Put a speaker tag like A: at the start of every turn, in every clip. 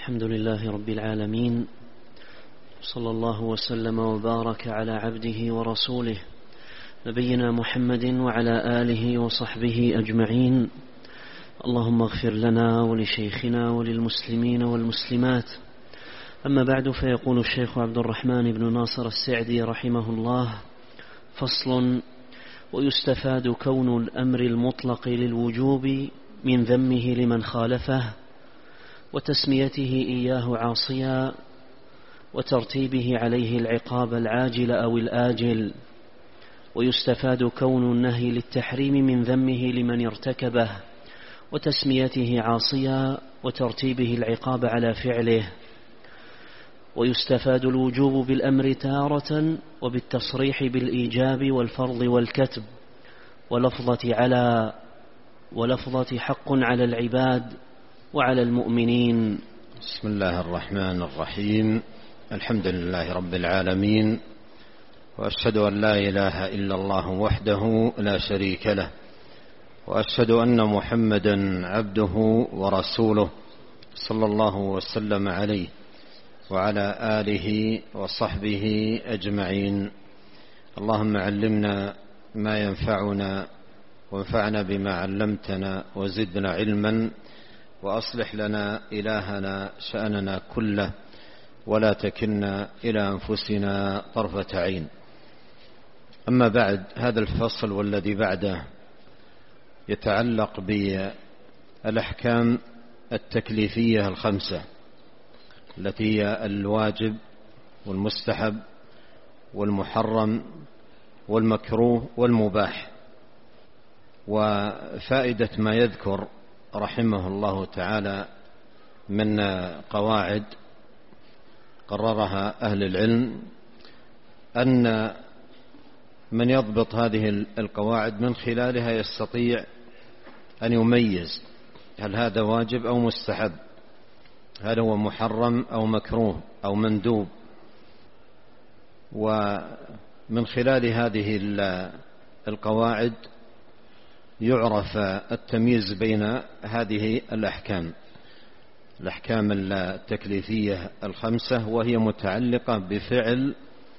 A: الحمد لله رب العالمين، صلى الله وسلم وبارك على عبده ورسوله نبينا محمد وعلى آله وصحبه أجمعين. اللهم اغفر لنا ولشيخنا وللمسلمين والمسلمات. أما بعد، فيقول الشيخ عبد الرحمن بن ناصر السعدي رحمه الله: فصل: ويستفاد كون الأمر المطلق للوجوب من ذمه لمن خالفه، وتسميته إياه عاصيا، وترتيبه عليه العقاب العاجل أو الآجل. ويستفاد كون النهي للتحريم من ذمه لمن ارتكبه، وتسميته عاصيا، وترتيبه العقاب على فعله. ويستفاد الوجوب بالأمر تارة، وبالتصريح بالإيجاب والفرض والكتب، ولفظة على، ولفظة حق على العباد وعلى المؤمنين.
B: بسم الله الرحمن الرحيم. الحمد لله رب العالمين، وأشهد أن لا إله إلا الله وحده لا شريك له، وأشهد أن محمدا عبده ورسوله، صلى الله وسلم عليه وعلى آله وصحبه أجمعين. اللهم علمنا ما ينفعنا، وانفعنا بما علمتنا، وزدنا علما، وأصلح لنا إلهنا شأننا كله، ولا تكلنا إلى أنفسنا طرفة عين. أما بعد، هذا الفصل والذي بعده يتعلق بالأحكام التكليفية الخمسة، التي هي الواجب والمستحب والمحرم والمكروه والمباح. وفائدة ما يذكر رحمه الله تعالى من قواعد قررها أهل العلم، أن من يضبط هذه القواعد من خلالها يستطيع أن يميز هل هذا واجب أو مستحب، هل هو محرم أو مكروه أو مندوب. ومن خلال هذه القواعد يعرف التمييز بين هذه الأحكام التكليفية الخمسة، وهي متعلقة بفعل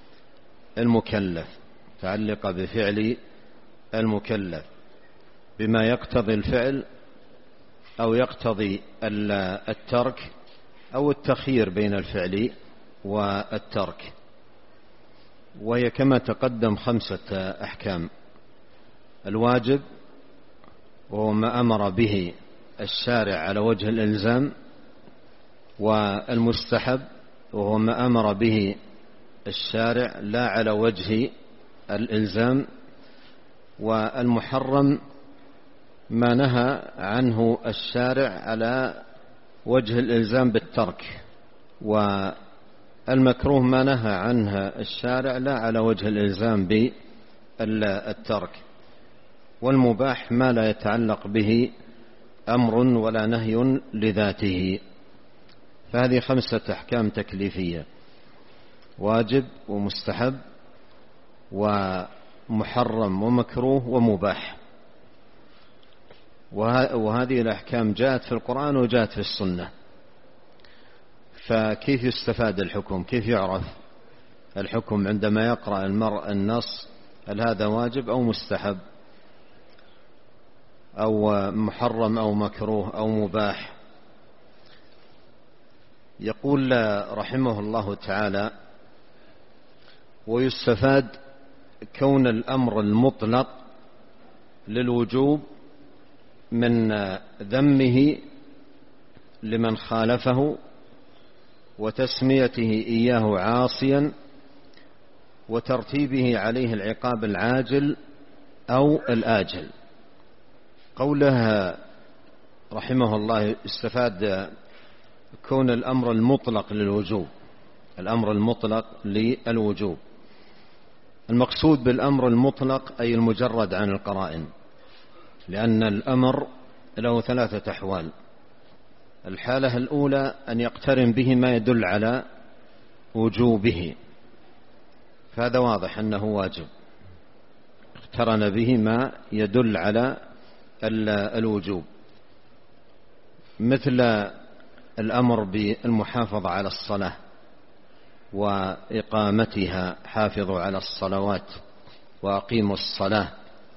B: المكلف، بما يقتضي الفعل أو يقتضي الترك أو التخيير بين الفعل والترك. وهي كما تقدم 5 أحكام: الواجب، وهو ما أمر به الشارع على وجه الإلزام، والمستحب، وهو ما أمر به الشارع لا على وجه الإلزام، والمحرم ما نهى عنه الشارع على وجه الإلزام بالترك، والمكروه ما نهى عنه الشارع لا على وجه الإلزام بالترك، والمباح ما لا يتعلق به أمر ولا نهي لذاته. فهذه 5 أحكام تكليفية: واجب ومستحب ومحرم ومكروه ومباح. وهذه الأحكام جاءت في القرآن وجاءت في السنة. فكيف يستفاد الحكم؟ كيف يعرف الحكم عندما يقرأ المرء النص؟ هل هذا واجب أو مستحب أو محرم أو مكروه أو مباح؟ يقول رحمه الله تعالى: ويستفاد كون الأمر المطلق للوجوب من ذمه لمن خالفه، وتسميته إياه عاصيا، وترتيبه عليه العقاب العاجل أو الآجل. قوله رحمه الله: استفاد كون الأمر المطلق للوجوب، الأمر المطلق للوجوب. المقصود بالأمر المطلق أي المجرد عن القرائن، لأن الأمر له 3 أحوال: الحالة الأولى أن يقترن به ما يدل على وجوبه، فهذا واضح أنه واجب، اقترن به ما يدل على الوجوب، مثل الأمر بالمحافظة على الصلاة وإقامتها، حافظوا على الصلوات وأقيموا الصلاة.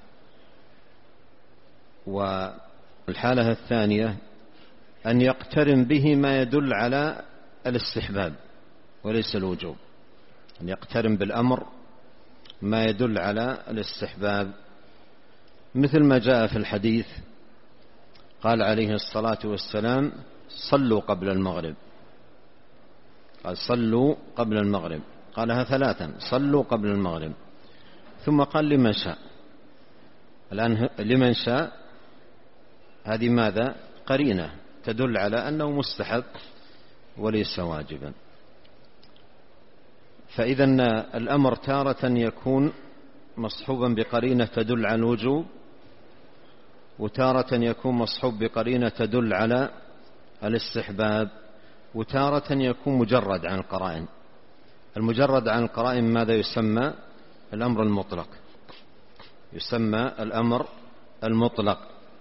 B: والحالة الثانية أن يقترن به ما يدل على الاستحباب وليس الوجوب، أن يقترن بالأمر ما يدل على الاستحباب، مثل ما جاء في الحديث قال عليه الصلاة والسلام صلوا قبل المغرب، قال صلوا قبل المغرب، قالها ثلاثا صلوا قبل المغرب، ثم قال لمن شاء. الآن لمن شاء هذه ماذا؟ قرينة تدل على أنه مستحب وليس واجبا. فإذا الأمر تارة يكون مصحوبا بقرينة تدل على الوجوب، وتارة يكون مصحوب بقرينة تدل على الاستحباب، وتارة يكون مجرد عن القرائن. المجرد عن القرائن ماذا يسمى؟ الأمر المطلق، يسمى الأمر المطلق.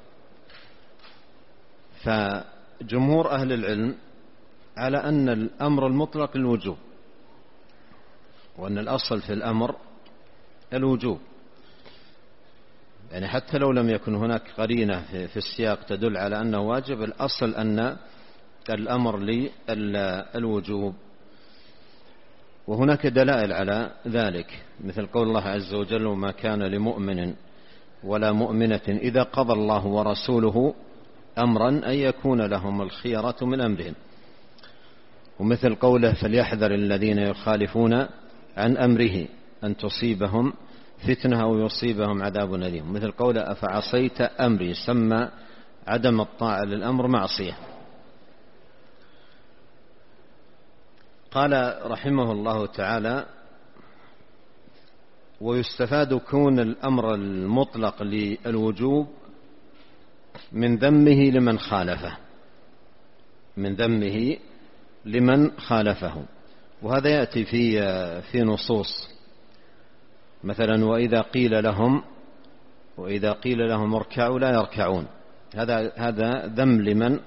B: فجمهور أهل العلم على أن الأمر المطلق الوجوب، وأن الأصل في الأمر الوجوب، يعني حتى لو لم يكن هناك قرينة في السياق تدل على أنه واجب، الأصل أن الأمر للوجوب. وهناك دلائل على ذلك، مثل قول الله عز وجل وما كان لمؤمن ولا مؤمنة إذا قضى الله ورسوله أمرا أن يكون لهم الخيرة من أمرهم، ومثل قوله فليحذر الذين يخالفون عن أمره أن تصيبهم فتنة أو يصيبهم عذاب أليم، مثل قوله أفعصيت أمري، سمى عدم الطاعة للأمر معصية. قال رحمه الله تعالى ويستفاد كون الأمر المطلق للوجوب من ذمه لمن خالفه، من ذمه لمن خالفه. وهذا يأتي في نصوص، مثلا وإذا قيل لهم اركعوا لا يركعون، هذا ذم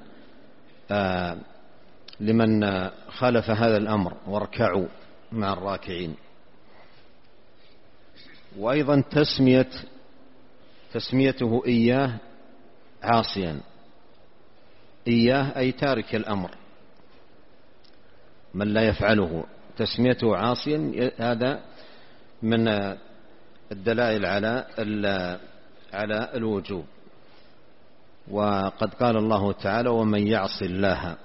B: لمن خالف هذا الأمر، واركعوا مع الراكعين. وأيضا تسميته إياه عاصيا، إياه أي تارك الأمر من لا يفعله، تسميته عاصيا هذا من الدلائل على الوجوب. وقد قال الله تعالى ومن يعص الله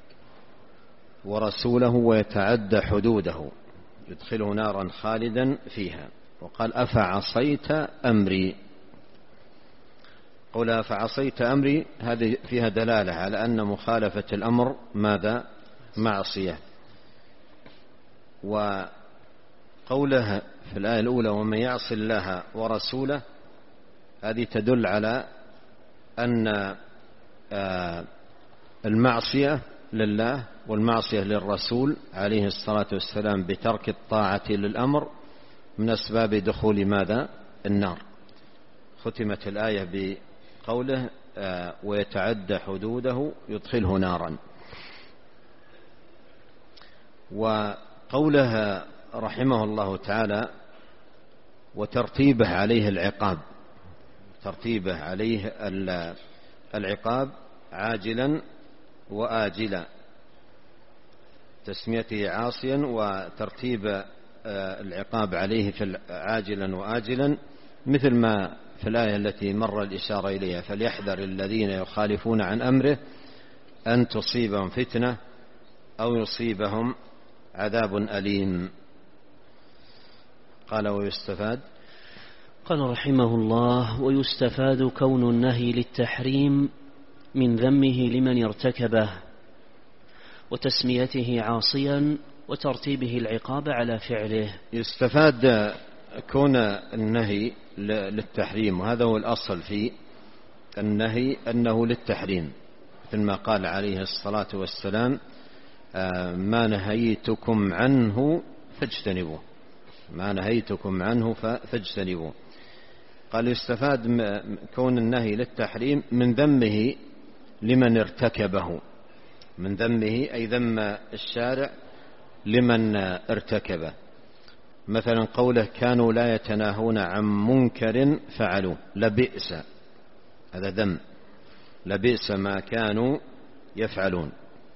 B: ورسوله ويتعدى حدوده يدخله نارا خالدا فيها. وقال أفعصيت أمري، قول أفعصيت أمري هذه فيها دلالة على أن مخالفة الأمر ماذا؟ معصية. وقولها في الآية الأولى ومن يعص الله ورسوله هذه تدل على أن المعصية لله والمعصية للرسول عليه الصلاة والسلام بترك الطاعة للأمر من أسباب دخول ماذا؟ النار. ختمت الآية بقوله ويتعدى حدوده يدخله نارا. وقولها رحمه الله تعالى وترتيبه عليه العقاب، ترتيبه عليه العقاب عاجلا وآجلا، تسميته عاصيا وترتيب العقاب عليه في عاجلا وآجلا، مثل ما في الآية التي مر الإشارة إليها فليحذر الذين يخالفون عن أمره أن تصيبهم فتنة أو يصيبهم عذاب أليم. قال ويستفاد،
A: قال رحمه الله ويستفاد كون النهي للتحريم من ذمه لمن ارتكبه، وتسميته عاصيا، وترتيبه العقاب على فعله.
B: يستفاد كون النهي للتحريم، وهذا هو الأصل في النهي أنه للتحريم، مثل ما قال عليه الصلاة والسلام ما نهيتكم عنه فاجتنبوه، ما نهيتكم عنه فاجتنبوه. قال يستفاد كون النهي للتحريم من ذمه لمن ارتكبه، من ذمه أي ذم الشارع لمن ارتكبه. مثلا قوله كانوا لا يتناهون عن منكر فعلوه، لبئس، هذا ذم، لبئس ما كانوا يفعلون.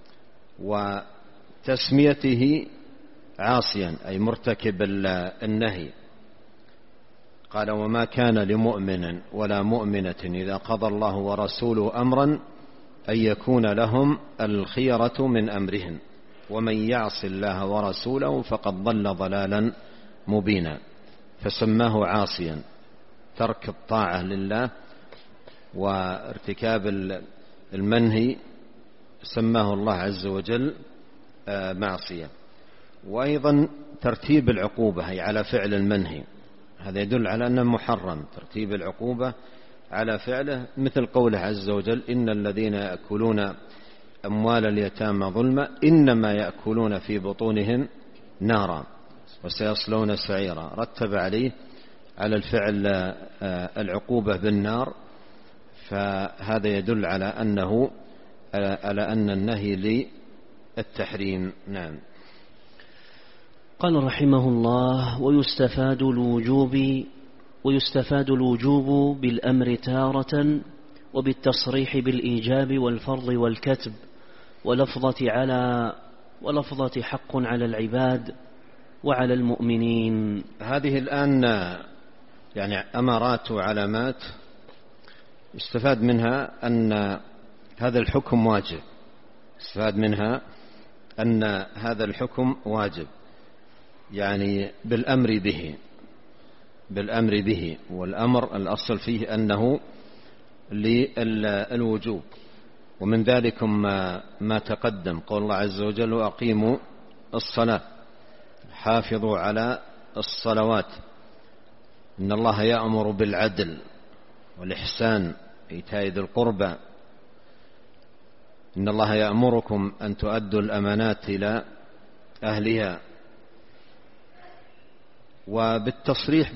B: وتسميته عاصيا أي مرتكب النهي، قال وما كان لمؤمن ولا مؤمنة إذا قضى الله ورسوله أمرا أن يكون لهم الخيرة من أمرهم ومن يعص الله ورسوله فقد ضل ضلالا مبينا. فسماه عاصيا، ترك الطاعة لله وارتكاب المنهي سماه الله عز وجل معصية. وأيضا ترتيب العقوبة أي على فعل المنهي، هذا يدل على أنه محرم، ترتيب العقوبة على فعله، مثل قوله عز وجل إن الذين يأكلون أموال اليتامى ظلما إنما يأكلون في بطونهم نارا وسيصلون سعيرا، رتب عليه على الفعل العقوبة بالنار، فهذا يدل على أن النهي للتحريم. نعم.
A: قال رحمه الله ويستفاد الوجوب بالأمر تارة وبالتصريح بالإيجاب والفرض والكتب ولفظة حق على العباد وعلى المؤمنين.
B: هذه الآن يعني أمارات وعلامات استفاد منها أن هذا الحكم واجب، استفاد منها أن هذا الحكم واجب، يعني بالأمر به، والأمر الأصل فيه أنه للوجوب. ومن ذلك ما تقدم قول الله عز وجل وأقيموا الصلاة، حافظوا على الصلوات، إن الله يأمر بالعدل والإحسان إيتاء ذي القربى، إن الله يأمركم أن تؤدوا الأمانات إلى أهلها. وبالتصريح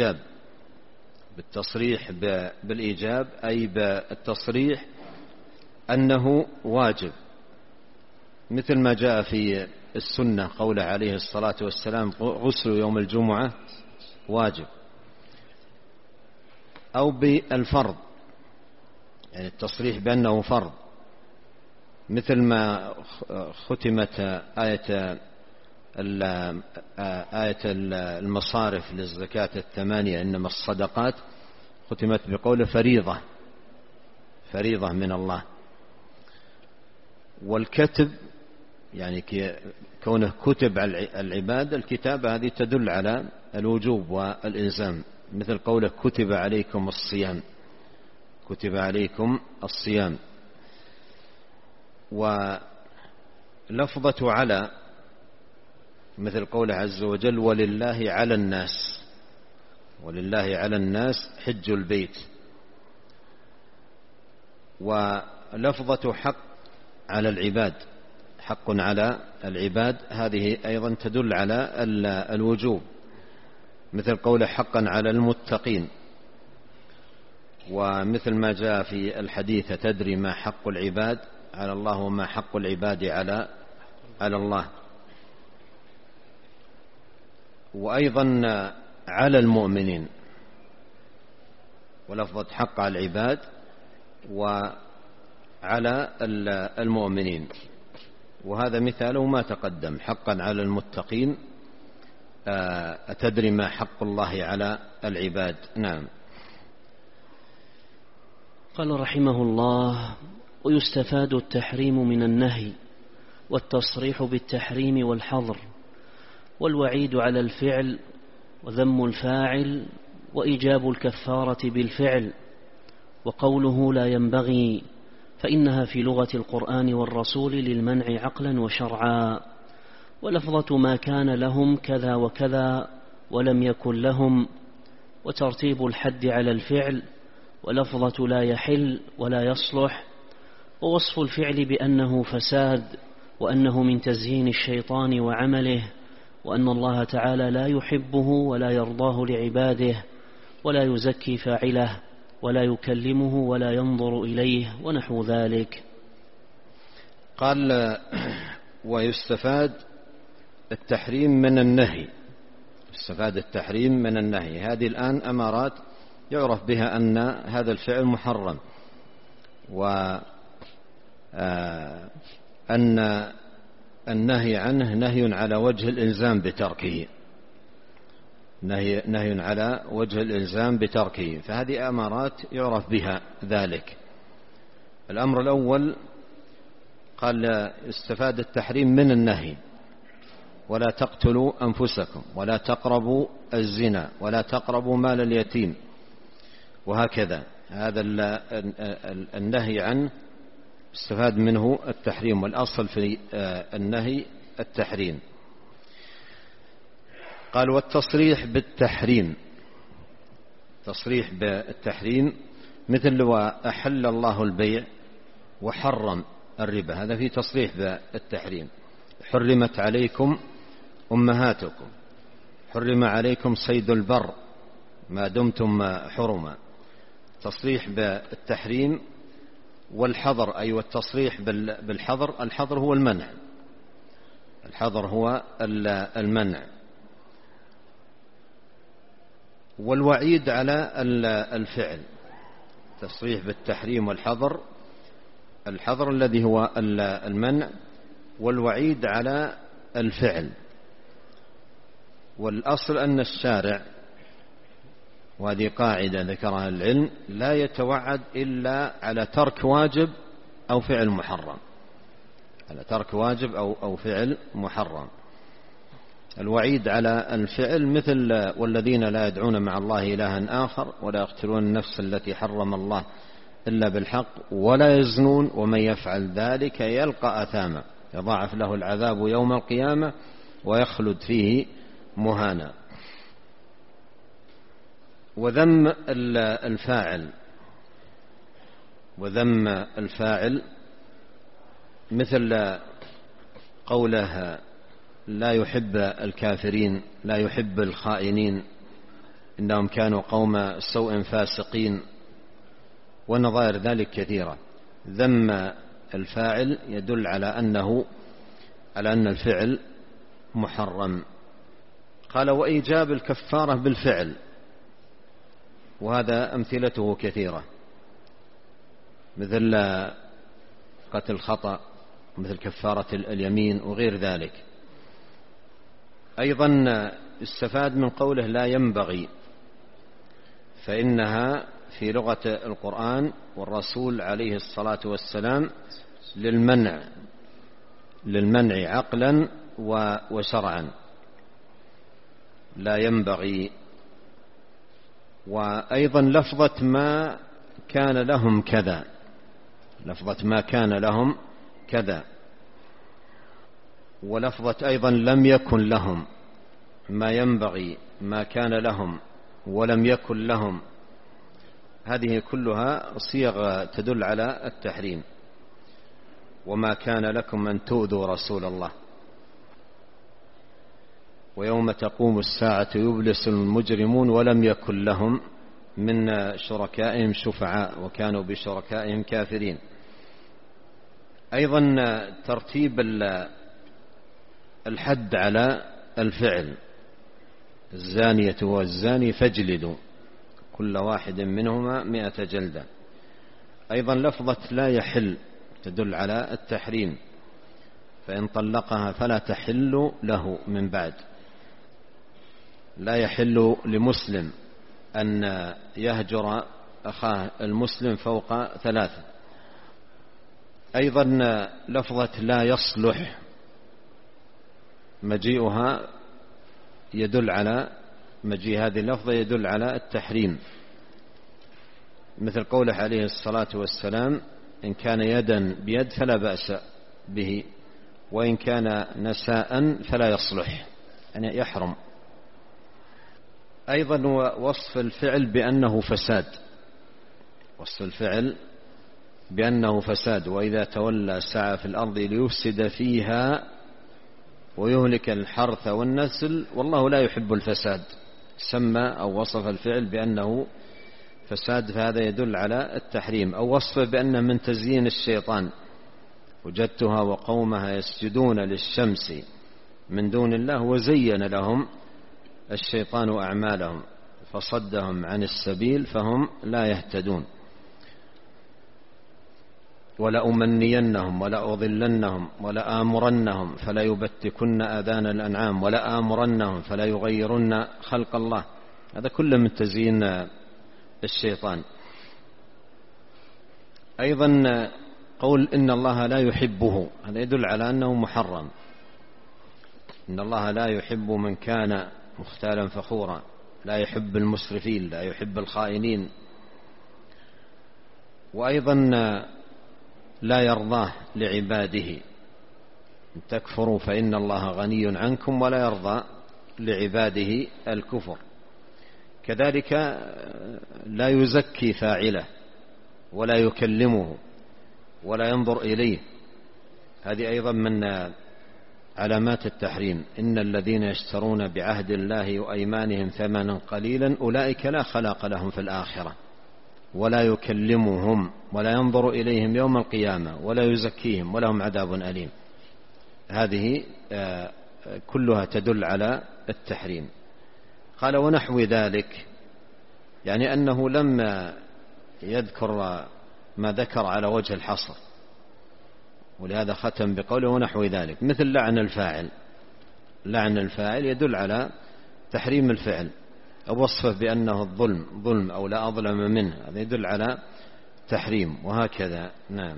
B: بالإيجاب أي بالتصريح أنه واجب، مثل ما جاء في السنة قوله عليه الصلاة والسلام غسل يوم الجمعة واجب. أو بالفرض، يعني التصريح بأنه فرض، مثل ما ختمت آية المصارف للزكاة 8 إنما الصدقات، ختمت بقول فريضة من الله. والكتب يعني كونه كتب على العباد، الكتابة هذه تدل على الوجوب والإلزام، مثل قوله كتب عليكم الصيام. ولفظة على مثل قوله عز وجل ولله على الناس حج البيت. ولفظة حق على العباد، حق على العباد، هذه أيضا تدل على الوجوب، مثل قوله حقا على المتقين. ومثل ما جاء في الحديث تدري ما حق العباد على الله وما حق العباد على الله. وأيضا على المؤمنين، ولفظة حق على العباد وعلى المؤمنين، وهذا مثاله ما تقدم، حقا على المتقين، أتدري ما حق الله على العباد. نعم.
A: قال رحمه الله ويستفاد التحريم من النهي والتصريح بالتحريم والحظر والوعيد على الفعل وذم الفاعل وإيجاب الكفارة بالفعل. وقوله لا ينبغي فإنها في لغة القرآن والرسول للمنع عقلا وشرعا. ولفظة ما كان لهم كذا وكذا ولم يكن لهم، وترتيب الحد على الفعل، ولفظة لا يحل ولا يصلح، ووصف الفعل بأنه فساد وأنه من تزيين الشيطان وعمله، وأن الله تعالى لا يحبه ولا يرضاه لعباده، ولا يزكي فاعله، ولا يكلمه ولا ينظر إليه، ونحو ذلك.
B: قال ويستفاد التحريم من النهي. يستفاد التحريم من النهي. هذه الآن أمارات يعرف بها أن هذا الفعل محرم، وأن النهي عنه نهي على وجه الإلزام بتركه، نهي على وجه الإلزام بتركه. فهذه أمارات يعرف بها ذلك. الأمر الأول قال استفاد التحريم من النهي: ولا تقتلوا أنفسكم، ولا تقربوا الزنا، ولا تقربوا مال اليتيم، وهكذا. هذا النهي عنه استفاد منه التحريم، والأصل في النهي التحريم. قال والتصريح بالتحريم، تصريح بالتحريم مثل وأحل الله البيع وحرم الربا، هذا فيه تصريح بالتحريم. حرمت عليكم أمهاتكم، حرم عليكم صيد البر ما دمتم حرما. تصريح بالتحريم. والحظر، أي والتصريح بالحظر. الحظر هو المنع، الحظر هو المنع. والوعيد على الفعل. تصريح بالتحريم والحظر. الحظر الذي هو المنع، والوعيد على الفعل. والأصل أن الشارع، وهذه قاعدة ذكرها العلم، لا يتوعد إلا على ترك واجب أو فعل محرم، على ترك واجب أو فعل محرم. الوعيد على الفعل مثل والذين لا يدعون مع الله إلها آخر، ولا يقتلون النفس التي حرم الله إلا بالحق، ولا يزنون، ومن يفعل ذلك يلقى أثاما يضاعف له العذاب يوم القيامة ويخلد فيه مهانا. وذم الفاعل، وذم الفاعل مثل قوله لا يحب الكافرين، لا يحب الخائنين، إنهم كانوا قوم سوء فاسقين، ونظائر ذلك كثيرة. ذم الفاعل يدل على أن الفعل محرم. قال وإيجاب الكفارة بالفعل، وهذا أمثلته كثيرة، مثل قتل الخطأ، مثل كفارة اليمين وغير ذلك. أيضا استفاد من قوله لا ينبغي، فإنها في لغة القرآن والرسول عليه الصلاة والسلام للمنع عقلا وشرعا. لا ينبغي. وأيضا لفظة ما كان لهم كذا، لفظة ما كان لهم كذا. ولفظة أيضا لم يكن لهم، ما ينبغي، ما كان لهم، ولم يكن لهم. هذه كلها صيغ تدل على التحريم. وما كان لكم أن تؤذوا رسول الله، ويوم تقوم الساعة يبلس المجرمون ولم يكن لهم من شركائهم شفعاء وكانوا بشركائهم كافرين. أيضا ترتيب الحد على الفعل: الزانية والزاني فاجلدوا كل واحد منهما 100 جلدة. أيضا لفظة لا يحل تدل على التحريم، فإن طلقها فلا تحل له من بعد. لا يحل لمسلم أن يهجر أخاه المسلم فوق 3. أيضا لفظة لا يصلح مجيء هذه اللفظة يدل على التحريم، مثل قوله عليه الصلاة والسلام إن كان يدا بيد فلا بأس به، وإن كان نساء فلا يصلح، يعني يحرم. أيضا وصف الفعل بأنه فساد، وصف الفعل بأنه فساد: وإذا تولى سعى في الأرض ليفسد فيها ويهلك الحرث والنسل والله لا يحب الفساد. سمى أو وصف الفعل بأنه فساد، فهذا يدل على التحريم. أو وصفه بأنه من تزيين الشيطان، وجدتها وقومها يسجدون للشمس من دون الله وزين لهم الشيطان أعمالهم فصدهم عن السبيل فهم لا يهتدون. ولأمنينهم ولأضلنهم ولآمرنهم فلا يبتكن آذان الأنعام ولآمرنهم فلا يغيرن خلق الله. هذا كله من تزيين الشيطان. أيضا قول إن الله لا يحبه، هذا يدل على أنه محرم. إن الله لا يحب من كان مختالا فخورا، لا يحب المسرفين، لا يحب الخائنين. وأيضا لا يرضاه لعباده، إن تكفروا فإن الله غني عنكم ولا يرضى لعباده الكفر. كذلك لا يزكي فاعله ولا يكلمه ولا ينظر إليه، هذه أيضا من علامات التحريم. إن الذين يشترون بعهد الله وأيمانهم ثمنا قليلا أولئك لا خلاق لهم في الآخرة ولا يكلمهم ولا ينظر إليهم يوم القيامة ولا يزكيهم ولهم عذاب أليم. هذه كلها تدل على التحريم. قال ونحو ذلك، يعني أنه لما يذكر ما ذكر على وجه الحصر، ولهذا ختم بقوله ونحو ذلك، مثل لعن الفاعل. لعن الفاعل يدل على تحريم الفعل، أو وصفه بأنه الظلم ظلم أو لا أظلم منه، هذا يدل على تحريم، وهكذا. نعم.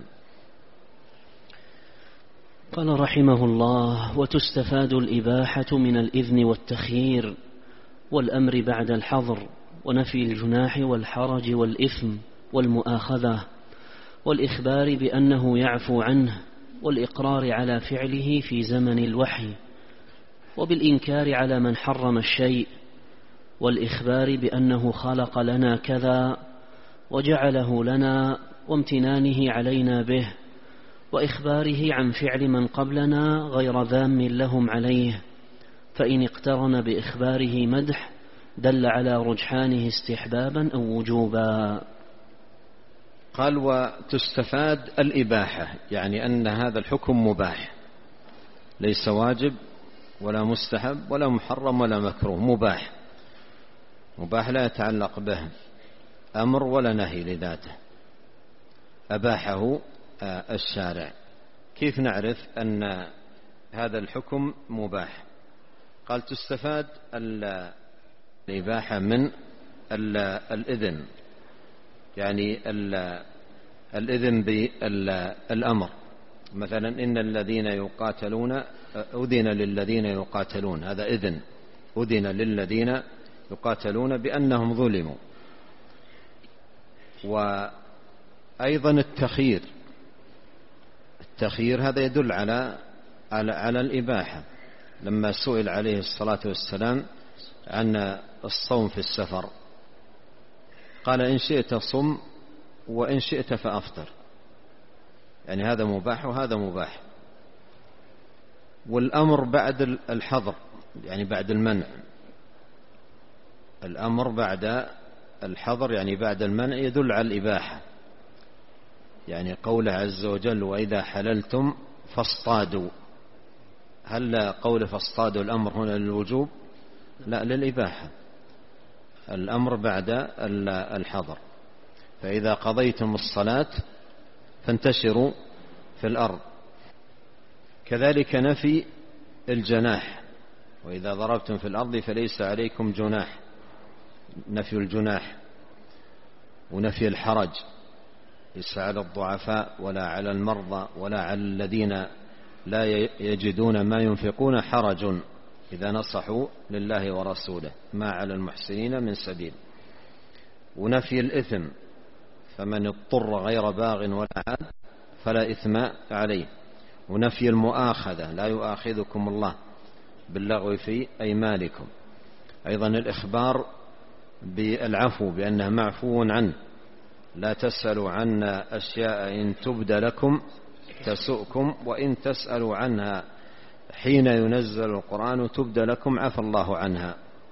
A: قال رحمه الله: وتستفاد الإباحة من الإذن والتخيير والأمر بعد الحظر ونفي الجناح والحرج والإثم والمؤاخذة والإخبار بأنه يعفو عنه والإقرار على فعله في زمن الوحي وبالإنكار على من حرم الشيء والإخبار بأنه خلق لنا كذا وجعله لنا وامتنانه علينا به وإخباره عن فعل من قبلنا غير ذام لهم عليه، فإن اقترن بإخباره مدح دل على رجحانه استحبابا أو وجوبا.
B: قال وتستفاد الإباحة، يعني أن هذا الحكم مباح، ليس واجب ولا مستحب ولا محرم ولا مكروه، مباح. مباح لا يتعلق به أمر ولا نهي لذاته، أباحه الشارع. كيف نعرف أن هذا الحكم مباح؟ قال تستفاد الإباحة من الإذن، يعني الإذن بالأمر. مثلا إن الذين يقاتلون أذن للذين يقاتلون، هذا إذن، أذن للذين يقاتلون بأنهم ظلموا. وأيضا التخيير هذا يدل على الإباحة. لما سئل عليه الصلاة والسلام عن الصوم في السفر قال إن شئت صم وإن شئت فأفطر، يعني هذا مباح وهذا مباح. والأمر بعد الحظر، يعني بعد المنع. الأمر بعد الحظر يعني بعد المنع يدل على الإباحة، يعني قوله عز وجل وإذا حللتم فاصطادوا. هل قول فاصطادوا الأمر هنا للوجوب؟ لا، للإباحة. الأمر بعد الحظر. فإذا قضيتم الصلاة فانتشروا في الأرض. كذلك نفي الجناح، وإذا ضربتم في الأرض فليس عليكم جناح، نفي الجناح. ونفي الحرج، ليس على الضعفاء ولا على المرضى ولا على الذين لا يجدون ما ينفقون حرج إذا نصحوا لله ورسوله، ما على المحسنين من سبيل. ونفي الإثم، فمن اضطر غير باغ ولا عاد فلا إثم عليه. ونفي المؤاخذة، لا يؤاخذكم الله باللغو في أيمانكم. أيضا الإخبار بالعفو، بأنه معفو عنه. لا تسألوا عنا أشياء إن تبد لكم تسؤكم وإن تسألوا عنها حين ينزل القرآن تبد لكم عفى الله عنها.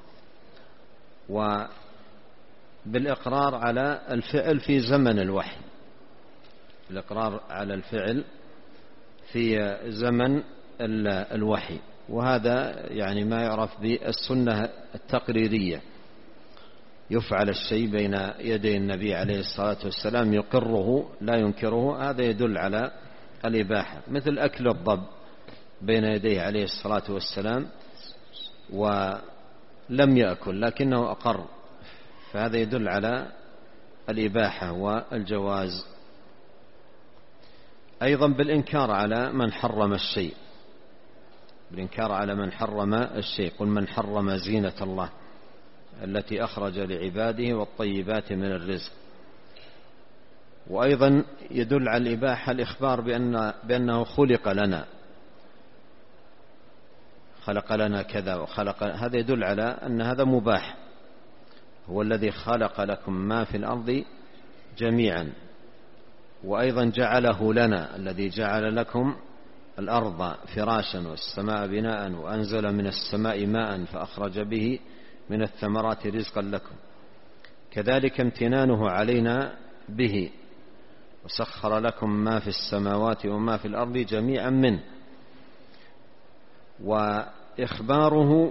B: وبالإقرار على الفعل في زمن الوحي، الإقرار على الفعل في زمن الوحي، وهذا يعني ما يعرف بالسنة التقريرية، يفعل الشيء بين يدي النبي عليه الصلاة والسلام يقره لا ينكره، هذا يدل على الإباحة، مثل أكل الضب بين يديه عليه الصلاة والسلام ولم يأكل لكنه أقر، فهذا يدل على الإباحة والجواز. أيضا بالإنكار على من حرم الشيء، بالإنكار على من حرم الشيء، قل من حرم زينة الله التي أخرج لعباده والطيبات من الرزق. وأيضا يدل على الإباحة الإخبار بأنه خلق لنا، خلق لنا كذا وخلق، هذا يدل على أن هذا مباح، هو الذي خلق لكم ما في الأرض جميعا. وأيضا جعله لنا، الذي جعل لكم الأرض فراشا والسماء بناء وأنزل من السماء ماء فأخرج به من الثمرات رزقا لكم، كذلك امتنانه علينا به، وسخر لكم ما في السماوات وما في الأرض جميعا منه. وإخباره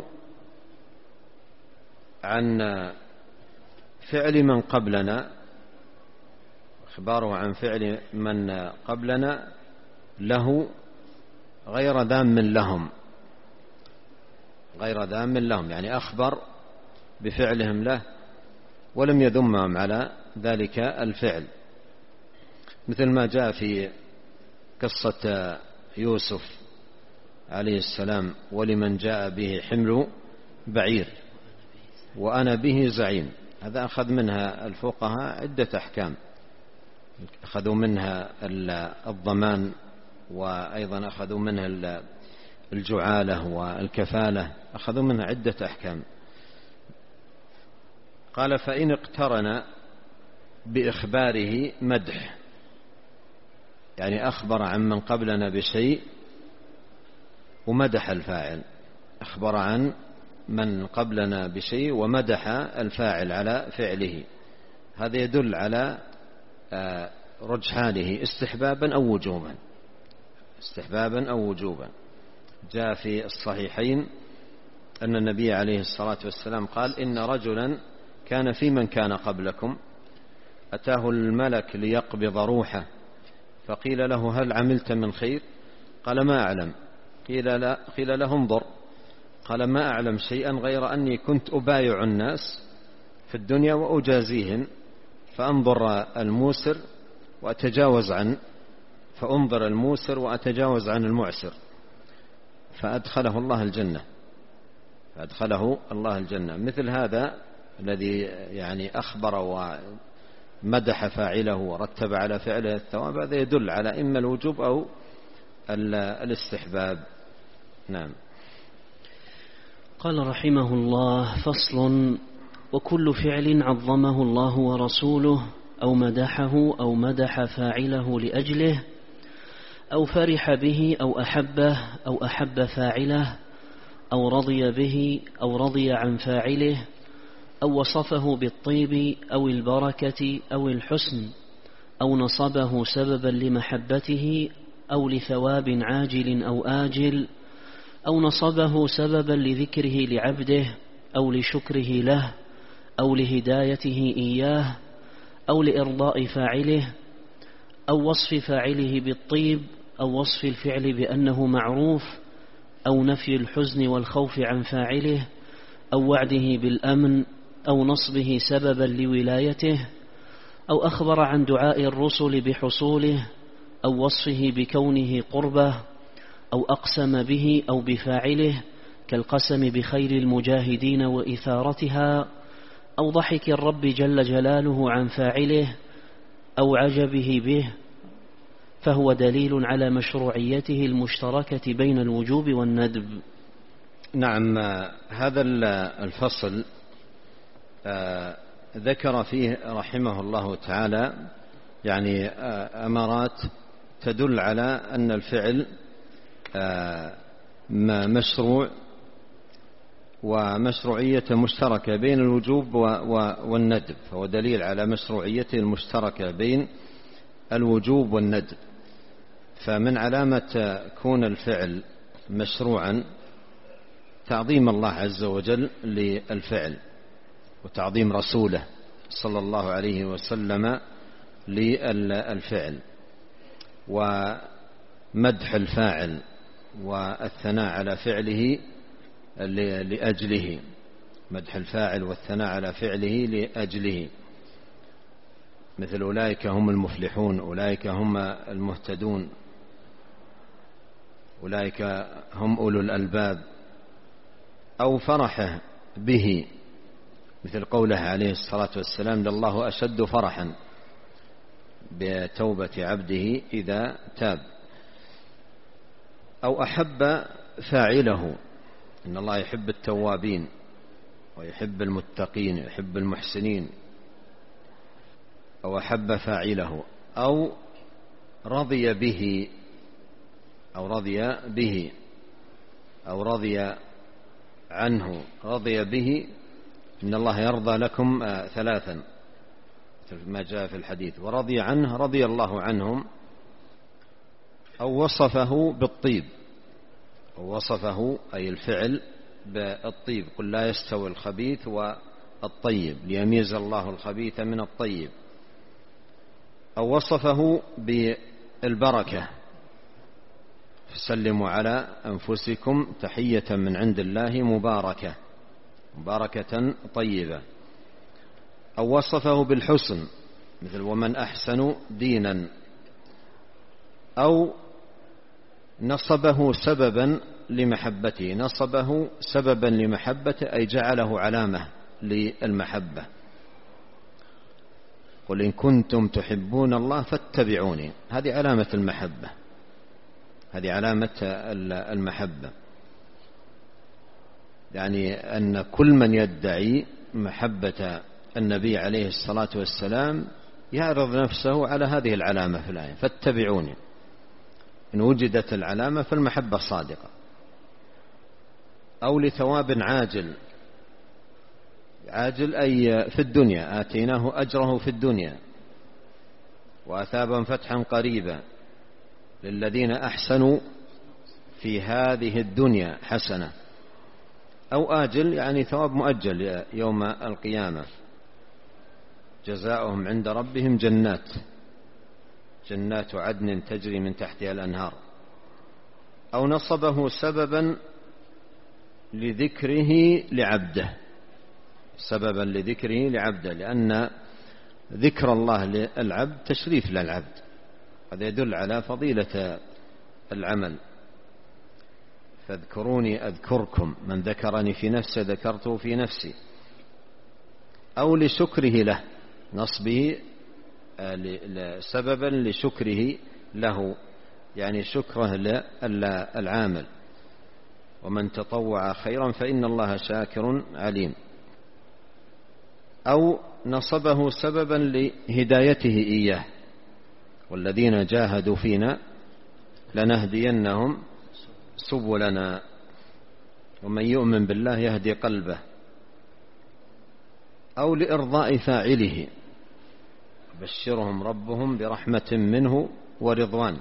B: عن فعل من قبلنا، إخباره عن فعل من قبلنا له غير ذام لهم، غير ذام لهم، يعني أخبر بفعلهم له ولم يذمهم على ذلك الفعل، مثل ما جاء في قصة يوسف عليه السلام: ولمن جاء به حمل بعير وأنا به زعيم. هذا أخذ منها الفقهاء عدة أحكام، أخذوا منها الضمان، وأيضا أخذوا منها الجعالة والكفالة، أخذوا منها عدة أحكام. قال: فإن اقترن بإخباره مدح، يعني أخبر عن من قبلنا بشيء ومدح الفاعل، أخبر عن من قبلنا بشيء ومدح الفاعل على فعله، هذا يدل على رجحانه استحبابا أو وجوبا، استحبابا أو وجوبا. جاء في الصحيحين أن النبي عليه الصلاة والسلام قال: إن رجلا كان في من كان قبلكم أتاه الملك ليقبض روحه، فقيل له: هل عملت من خير؟ قال: ما أعلم. قيل له: انظر. قال: ما أعلم شيئا غير أني كنت أبايع الناس في الدنيا وأجازيهم، فأنظر الموسر وأتجاوز عنه، فأنظر الموسر وأتجاوز عن المعسر، فأدخله الله الجنة، فأدخله الله الجنة. مثل هذا الذي يعني أخبر ومدح فاعله ورتب على فعله الثواب، هذا يدل على إما الوجوب أو الاستحباب. نعم.
A: قال رحمه الله: فصل: وكل فعل عظمه الله ورسوله أو مدحه أو مدح فاعله لأجله أو فرح به أو أحبه أو أحب فاعله أو رضي به أو رضي عن فاعله أو وصفه بالطيب أو البركة أو الحسن أو نصبه سببا لمحبته أو لثواب عاجل أو آجل أو نصبه سببا لذكره لعبده أو لشكره له أو لهدايته إياه أو لإرضاء فاعله أو وصف فاعله بالطيب أو وصف الفعل بأنه معروف أو نفي الحزن والخوف عن فاعله أو وعده بالأمن أو نصبه سببا لولايته أو أخبر عن دعاء الرسل بحصوله أو وصفه بكونه قربه أو أقسم به أو بفاعله كالقسم بخير المجاهدين وإثارتها أو ضحك الرب جل جلاله عن فاعله أو عجبه به، فهو دليل على مشروعيته المشتركة بين الوجوب والندب.
B: نعم. هذا الفصل ذكر فيه رحمه الله تعالى يعني أمارات تدل على أن الفعل مشروع ومشروعية مشتركة بين الوجوب والندب، فهو دليل على مشروعيته المشتركة بين الوجوب والندب. فمن علامة كون الفعل مشروعا تعظيم الله عز وجل للفعل، وتعظيم رسوله صلى الله عليه وسلم للفعل، ومدح الفاعل والثناء على فعله لأجله، مدح الفاعل والثناء على فعله لأجله، مثل أولئك هم المفلحون، أولئك هم المهتدون، أولئك هم أولو الألباب، أو فرحه به، مثل قوله عليه الصلاة والسلام: لله أشد فرحا بتوبة عبده إذا تاب. أو أحب فاعله، إن الله يحب التوابين ويحب المتقين يحب المحسنين. أو أحب فاعله، أو رضي به، أو رضي به، أو رضي عنه. رضي به، إن الله يرضى لكم ثلاثا ما جاء في الحديث. ورضي عنه، رضي الله عنهم. أو وصفه بالطيب، أو وصفه أي الفعل بالطيب. قل لا يستوي الخبيث والطيب ليميز الله الخبيث من الطيب. أو وصفه بالبركة، فسلموا على أنفسكم تحية من عند الله مباركة، مباركة طيبة. أو وصفه بالحسن، مثل ومن أحسن دينا. أو نصبه سببا لمحبته، نصبه سببا لمحبته أي جعله علامة للمحبة. قل إن كنتم تحبون الله فاتبعوني، هذه علامة المحبة، هذه علامة المحبة. يعني أن كل من يدعي محبة النبي عليه الصلاة والسلام يعرض نفسه على هذه العلامة في الآية: فاتبعوني. إن وجدت العلامة فالمحبة صادقة. أو لثواب عاجل، عاجل أي في الدنيا، آتيناه أجره في الدنيا، وأثابا فتحا قريبا للذين أحسنوا في هذه الدنيا حسنة. أو آجل يعني ثواب مؤجل يوم القيامة، جزاؤهم عند ربهم جنات عدن تجري من تحتها الأنهار. أو نصبه سببا لذكره لعبده، سببا لذكره لعبده، لأن ذكر الله للعبد تشريف للعبد، هذا يدل على فضيلة العمل. فاذكروني أذكركم، من ذكرني في نفسه ذكرته في نفسي. أو لشكره له، نصبه سببا لشكره له، يعني شكره للعامل. ومن تطوع خيرا فإن الله شاكر عليم. أو نصبه سببا لهدايته إياه: والذين جاهدوا فينا لنهدينهم سبلنا، ومن يؤمن بالله يهدي قلبه. أو لإرضاء فاعله: بشرهم ربهم برحمة منه ورضوان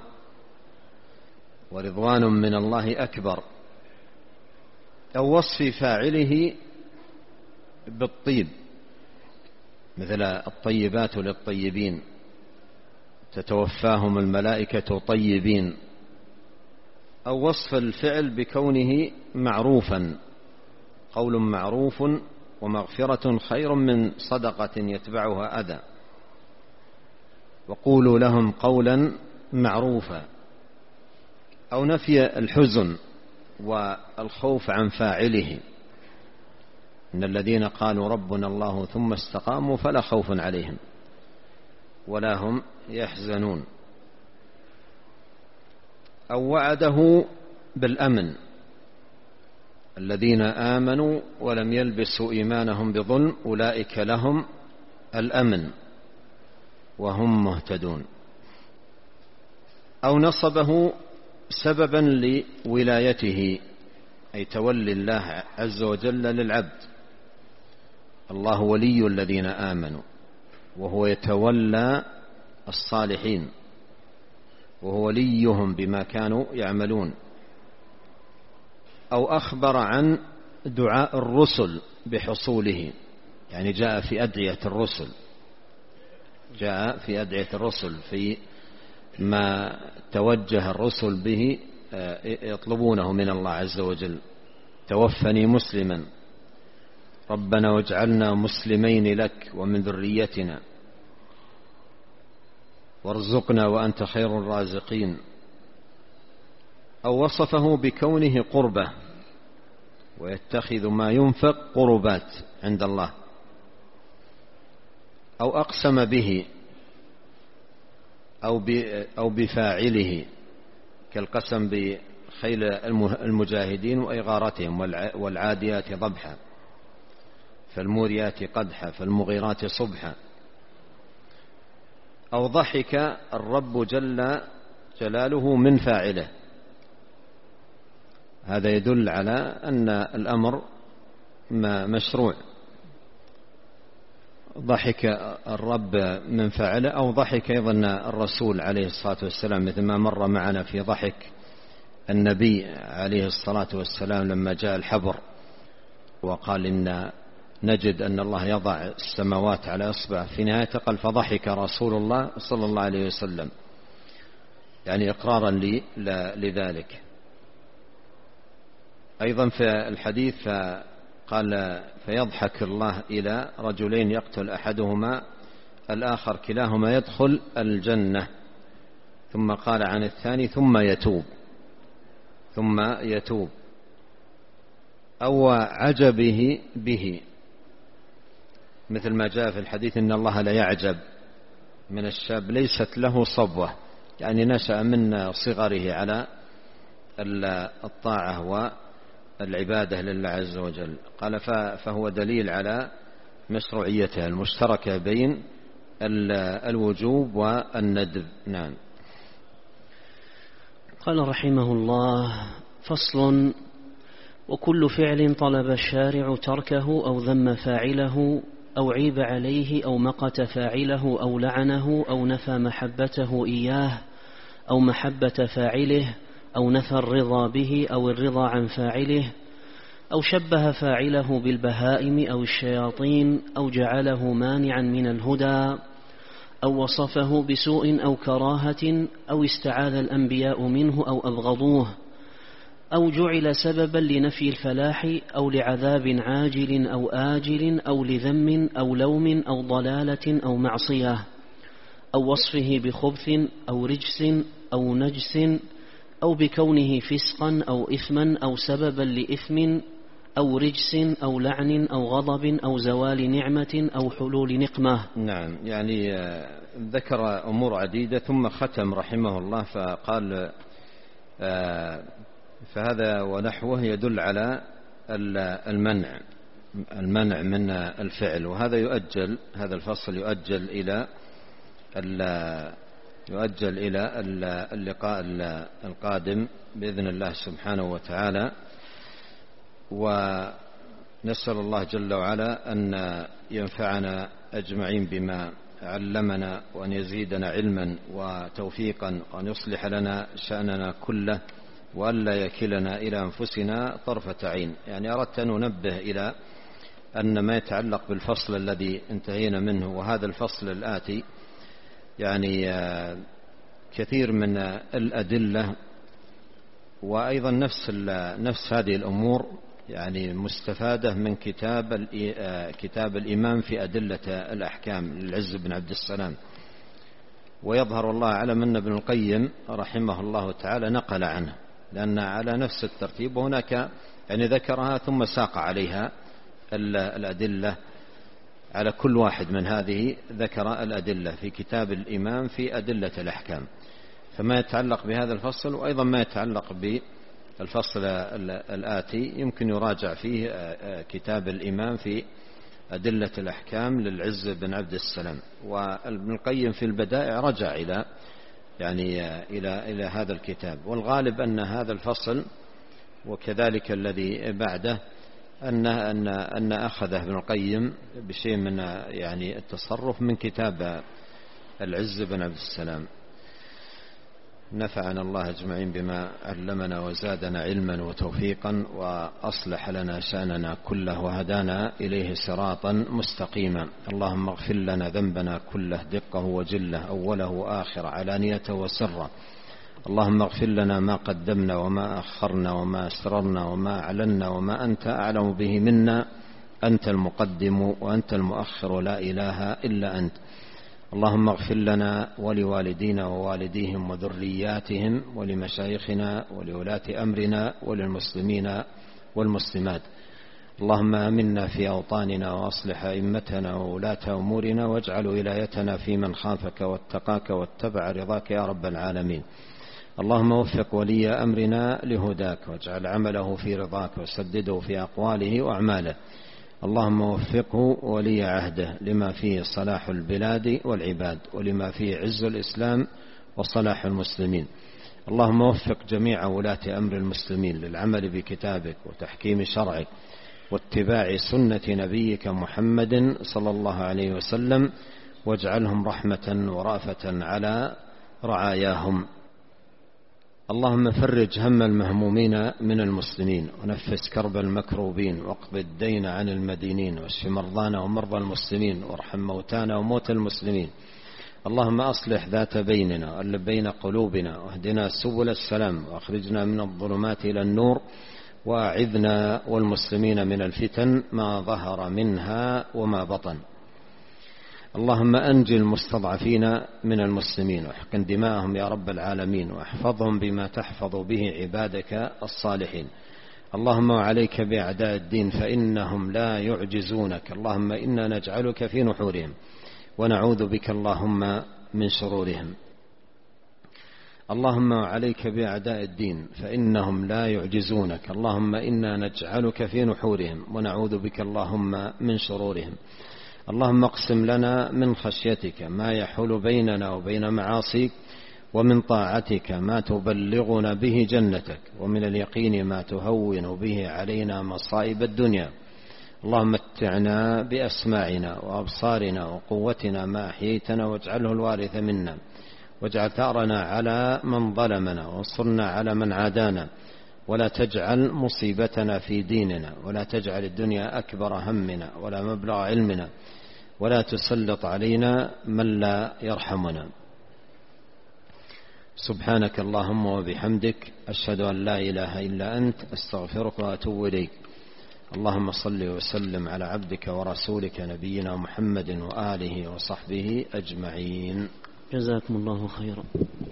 B: من الله أكبر. أو وصف فاعله بالطيب، مثل الطيبات للطيبين تتوفاهم الملائكة طيبين. أو وصف الفعل بكونه معروفا: قول معروف ومغفرة خير من صدقة يتبعها أذى، وقولوا لهم قولا معروفا. أو نفي الحزن والخوف عن فاعله: إن الذين قالوا ربنا الله ثم استقاموا فلا خوف عليهم ولا هم يحزنون. أو وعده بالأمن: الذين آمنوا ولم يلبسوا إيمانهم بظلم أولئك لهم الأمن وهم مهتدون. أو نصبه سببا لولايته، أي تولي الله عز وجل للعبد: الله ولي الذين آمنوا وهو يتولى الصالحين. وهو وليهم بما كانوا يعملون. أو أخبر عن دعاء الرسل بحصوله، يعني جاء في أدعية الرسل، جاء في أدعية الرسل في ما توجه الرسل به يطلبونه من الله عز وجل: توفني مسلما، ربنا واجعلنا مسلمين لك ومن ذريتنا، وارزقنا وأنت خير الرازقين. أو وصفه بكونه قربة، ويتخذ ما ينفق قربات عند الله. أو أقسم به أو بفاعله، كالقسم بخيل المجاهدين وإغارتهم: والعاديات ضبحا، فالموريات قدحا، فالمغيرات صبحا. أو ضحك الرب جل جلاله من فاعله، هذا يدل على أن الأمر مشروع. ضحك الرب من فاعله، أو ضحك أيضا الرسول عليه الصلاة والسلام، مثل ما مر معنا في ضحك النبي عليه الصلاة والسلام لما جاء الحبر وقال: إن نجد أن الله يضع السماوات على إصبع. في نهاية قال: فضحك رسول الله صلى الله عليه وسلم، يعني إقرارا لذلك. أيضا في الحديث قال: فيضحك الله إلى رجلين يقتل أحدهما الآخر، كلاهما يدخل الجنة. ثم قال عن الثاني: ثم يتوب. أو عجبه به، مثل ما جاء في الحديث: إن الله لا يعجب من الشاب ليست له صبوة، يعني نشأ من صغره على الطاعة والعبادة لله عز وجل. قال: فهو دليل على مشروعيتها المشتركة بين الوجوب والندب. نعم.
A: قال رحمه الله: فصل: وكل فعل طلب الشارع تركه أو ذم فاعله أو عيب عليه أو مقت فاعله أو لعنه أو نفى محبته إياه أو محبة فاعله أو نفى الرضا به أو الرضا عن فاعله أو شبه فاعله بالبهائم أو الشياطين أو جعله مانعا من الهدى أو وصفه بسوء أو كراهة أو استعاذ الأنبياء منه أو أبغضوه أو جعل سببا لنفي الفلاح أو لعذاب عاجل أو آجل أو لذم أو لوم أو ضلالة أو معصية أو وصفه بخبث أو رجس أو نجس أو بكونه فسقا أو إثما أو سببا لإثم أو رجس أو لعن أو غضب أو زوال نعمة أو حلول نقمة.
B: نعم، يعني ذكر أمور عديدة ثم ختم رحمه الله فقال: فهذا ونحوه يدل على المنع من الفعل. وهذا يؤجل، هذا الفصل يؤجل إلى اللقاء القادم بإذن الله سبحانه وتعالى. ونسأل الله جل وعلا أن ينفعنا أجمعين بما علمنا، وأن يزيدنا علما وتوفيقا، وأن يصلح لنا شأننا كله، وألا يكلنا إلى أنفسنا طرفة عين. يعني أردت أن أنبه إلى أن ما يتعلق بالفصل الذي انتهينا منه وهذا الفصل الآتي، يعني كثير من الأدلة وأيضا نفس هذه الأمور يعني مستفادة من كتاب الإمام في أدلة الأحكام للعز بن عبد السلام. ويظهر الله أعلم أن ابن القيم رحمه الله تعالى نقل عنه، لأن على نفس الترتيب، وهناك يعني ذكرها ثم ساق عليها الأدلة على كل واحد من هذه، ذكر الأدلة في كتاب الإمام في أدلة الأحكام. فما يتعلق بهذا الفصل وأيضا ما يتعلق بالفصل الآتي يمكن يراجع فيه كتاب الإمام في أدلة الأحكام للعز بن عبد السلام. وابن القيم في البدائع رجع إلى هذا الكتاب. والغالب أن هذا الفصل وكذلك الذي بعده أن أخذه ابن القيم بشيء من يعني التصرف من كتاب العز بن عبد السلام. نفعنا الله أجمعين بما علمنا وزادنا علما وتوفيقا، وأصلح لنا شأننا كله وهدانا إليه صراطا مستقيما. اللهم اغفر لنا ذنبنا كله دقه وجله، أوله وآخره، علانيته وسره. اللهم اغفر لنا ما قدمنا وما أخرنا وما أسررنا وما أعلنا وما أنت أعلم به منا. أنت المقدم وأنت المؤخر، لا إله إلا أنت. اللهم اغفر لنا ولوالدينا ووالديهم وذرياتهم ولمشايخنا ولولاة أمرنا وللمسلمين والمسلمات. اللهم آمنا في أوطاننا وأصلح أئمتنا وولاة أمورنا، واجعل ولايتنا في من خافك واتقاك واتبع رضاك يا رب العالمين. اللهم وفق ولي أمرنا لهداك، واجعل عمله في رضاك، وسدده في أقواله وأعماله. اللهم وفقه ولي عهده لما فيه صلاح البلاد والعباد، ولما فيه عز الإسلام وصلاح المسلمين. اللهم وفق جميع ولاة أمر المسلمين للعمل بكتابك وتحكيم شرعك واتباع سنة نبيك محمد صلى الله عليه وسلم، واجعلهم رحمة ورأفة على رعاياهم. اللهم فرج هم المهمومين من المسلمين، ونفس كرب المكروبين، واقض الدين عن المدينين، واشف مرضانا ومرضى المسلمين، وارحم موتانا وموتى المسلمين. اللهم أصلح ذات بيننا وألف بين قلوبنا، واهدنا سبل السلام، واخرجنا من الظلمات إلى النور، وأعذنا والمسلمين من الفتن ما ظهر منها وما بطن. اللهم أنجي المستضعفين من المسلمين، واحقن دماءهم يا رب العالمين، واحفظهم بما تحفظ به عبادك الصالحين. اللهم وعليك بأعداء الدين فإنهم لا يعجزونك. اللهم إنا نجعلك في نحورهم، ونعوذ بك اللهم من شرورهم. اللهم وعليك بأعداء الدين فإنهم لا يعجزونك. اللهم إنا نجعلك في نحورهم، ونعوذ بك اللهم من شرورهم. اللهم اقسم لنا من خشيتك ما يحول بيننا وبين معاصيك، ومن طاعتك ما تبلغنا به جنتك، ومن اليقين ما تهون به علينا مصائب الدنيا. اللهم متعنا بأسماعنا وأبصارنا وقوتنا ما أحييتنا، واجعله الوارث منا، واجعل ثأرنا على من ظلمنا، وانصرنا على من عادانا، ولا تجعل مصيبتنا في ديننا، ولا تجعل الدنيا أكبر همنا ولا مبلغ علمنا، ولا تسلط علينا من لا يرحمنا. سبحانك اللهم وبحمدك، أشهد أن لا إله إلا أنت، أستغفرك وأتوب إليك. اللهم صل وسلم على عبدك ورسولك نبينا محمد وآله وصحبه أجمعين.
A: جزاكم الله خيرا.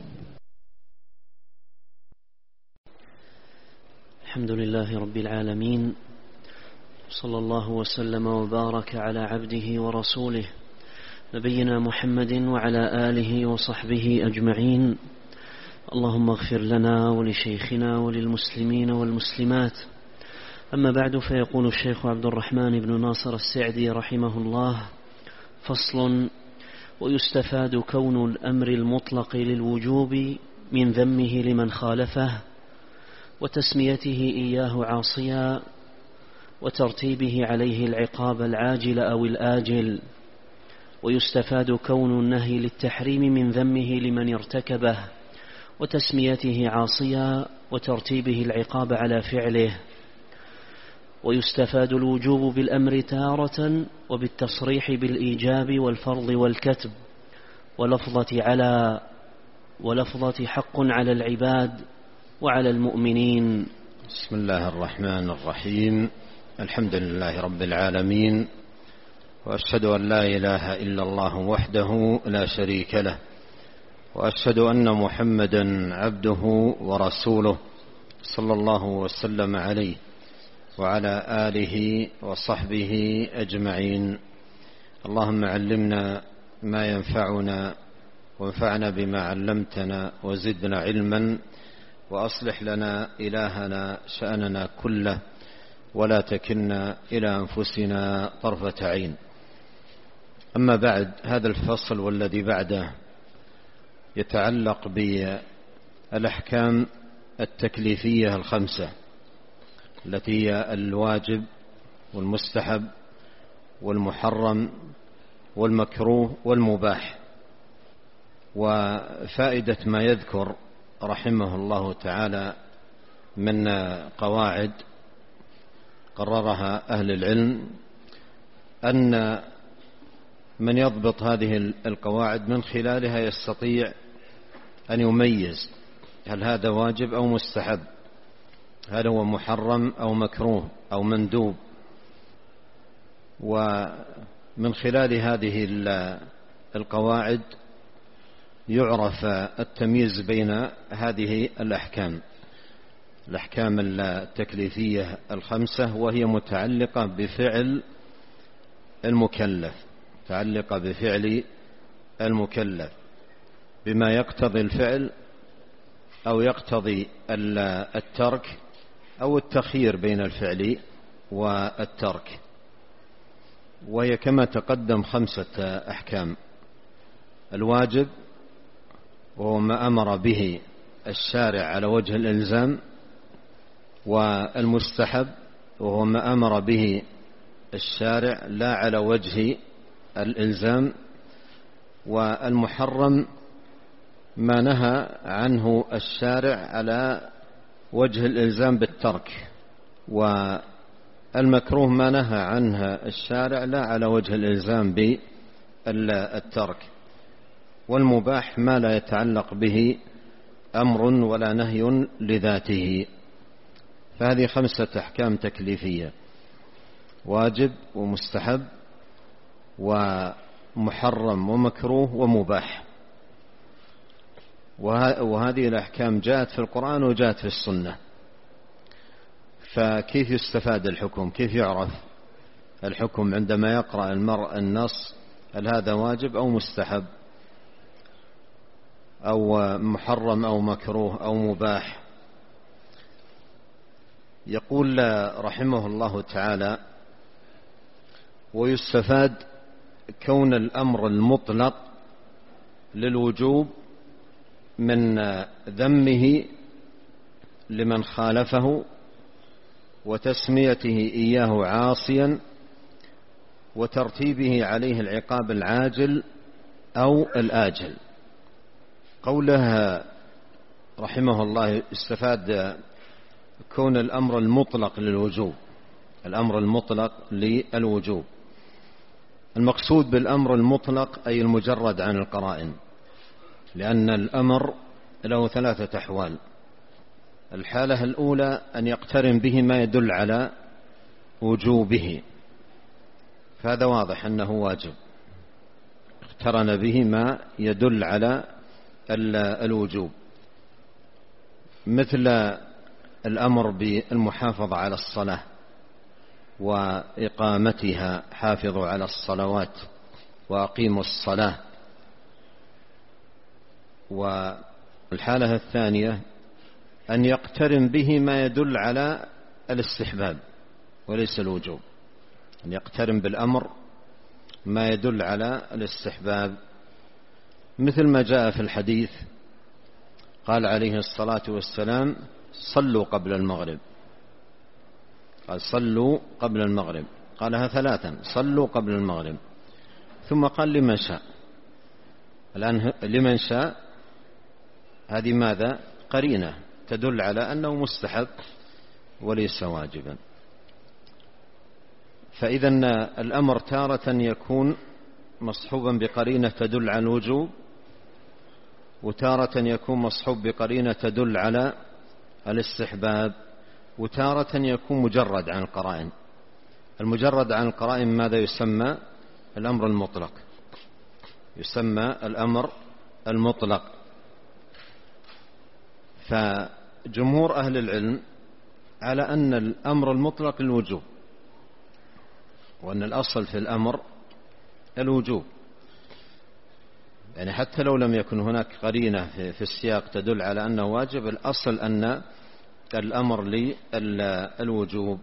A: الحمد لله رب العالمين، صلى الله وسلم وبارك على عبده ورسوله نبينا محمد وعلى آله وصحبه أجمعين. اللهم اغفر لنا ولشيخنا وللمسلمين والمسلمات. أما بعد، فيقول الشيخ عبد الرحمن بن ناصر السعدي رحمه الله: فصل: ويستفاد كون الأمر المطلق للوجوب من ذمه لمن خالفه، وتسميته إياه عاصيا، وترتيبه عليه العقاب العاجل أو الآجل. ويستفاد كون النهي للتحريم من ذمه لمن ارتكبه، وتسميته عاصيا، وترتيبه العقاب على فعله. ويستفاد الوجوب بالأمر تارة، وبالتصريح بالإيجاب والفرض والكتب، ولفظة على، ولفظة حق على العباد وعلى المؤمنين.
B: بسم الله الرحمن الرحيم. الحمد لله رب العالمين، وأشهد أن لا إله إلا الله وحده لا شريك له، وأشهد أن محمدا عبده ورسوله، صلى الله وسلم عليه وعلى آله وصحبه أجمعين. اللهم علمنا ما ينفعنا، وانفعنا بما علمتنا، وزدنا علما، وأصلح لنا إلهنا شأننا كله، ولا تكلنا إلى أنفسنا طرفة عين. أما بعد، هذا الفصل والذي بعده يتعلق بالأحكام التكليفية الخمسة، التي هي الواجب والمستحب والمحرم والمكروه والمباح. وفائدة ما يذكر رحمه الله تعالى من قواعد قررها أهل العلم أن من يضبط هذه القواعد من خلالها يستطيع أن يميز هل هذا واجب أو مستحب، هل هو محرم أو مكروه أو مندوب. ومن خلال هذه القواعد يعرف التمييز بين هذه الأحكام التكليفية الخمسة، وهي متعلقة بفعل المكلف بما يقتضي الفعل أو يقتضي الترك أو التخيير بين الفعل والترك. وهي كما تقدم 5 أحكام: الواجب وهو ما أمر به الشارع على وجه الإلزام، والمستحب وهو ما أمر به الشارع لا على وجه الإلزام، والمحرم ما نهى عنه الشارع على وجه الإلزام بالترك، والمكروه ما نهى عنه الشارع لا على وجه الإلزام بالترك، والمباح ما لا يتعلق به أمر ولا نهي لذاته. فهذه 5 أحكام تكليفية: واجب ومستحب ومحرم ومكروه ومباح. وهذه الأحكام جاءت في القرآن وجاءت في السنة. فكيف يستفاد الحكم؟ كيف يعرف الحكم عندما يقرأ المرء النص؟ هل هذا واجب أو مستحب أو محرم أو مكروه أو مباح؟ يقول رحمه الله تعالى: ويستفاد كون الأمر المطلق للوجوب من ذمه لمن خالفه وتسميته إياه عاصيا وترتيبه عليه العقاب العاجل أو الآجل. قوله رحمه الله استفاد كون الأمر المطلق للوجوب، الأمر المطلق للوجوب. المقصود بالأمر المطلق أي المجرد عن القرائن، لأن الأمر له 3 أحوال: الحالة الأولى أن يقترن به ما يدل على وجوبه، فهذا واضح أنه واجب، اقترن به ما يدل على الوجوب، مثل الأمر بالمحافظة على الصلاة وإقامتها: حافظوا على الصلوات وأقيموا الصلاة. والحالة الثانية أن يقترن به ما يدل على الاستحباب وليس الوجوب، أن يقترن بالأمر ما يدل على الاستحباب، مثل ما جاء في الحديث قال عليه الصلاة والسلام: صلوا قبل المغرب. قال: صلوا قبل المغرب، قالها 3: صلوا قبل المغرب، ثم قال: لمن شاء. الآن لمن شاء هذه ماذا؟ قرينة تدل على أنه مستحب وليس واجبا. فإذا الأمر تارة يكون مصحوبا بقرينة تدل على الوجوب، وتارة يكون مصحوب بقرينة تدل على الاستحباب، وتارة يكون مجرد عن القرائن. المجرد عن القرائن ماذا يسمى؟ الأمر المطلق، يسمى الأمر المطلق. فجمهور أهل العلم على أن الأمر المطلق الوجوب، وأن الأصل في الأمر الوجوب، يعني حتى لو لم يكن هناك قرينة في السياق تدل على أنه واجب، الأصل أن الأمر للوجوب.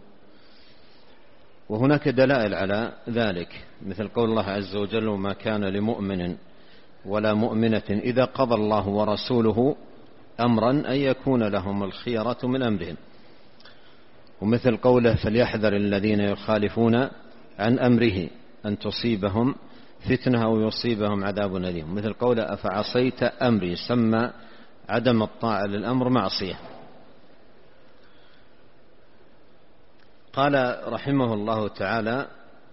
B: وهناك دلائل على ذلك، مثل قول الله عز وجل: وما كان لمؤمن ولا مؤمنة إذا قضى الله ورسوله أمرا أن يكون لهم الخيرة من أمرهم. ومثل قوله: فليحذر الذين يخالفون عن أمره أن تصيبهم فتنة أو يصيبهم عذاب أليم. مثل قوله: أفعصيت أمري، سمى عدم الطاعة للأمر معصية. قال رحمه الله تعالى: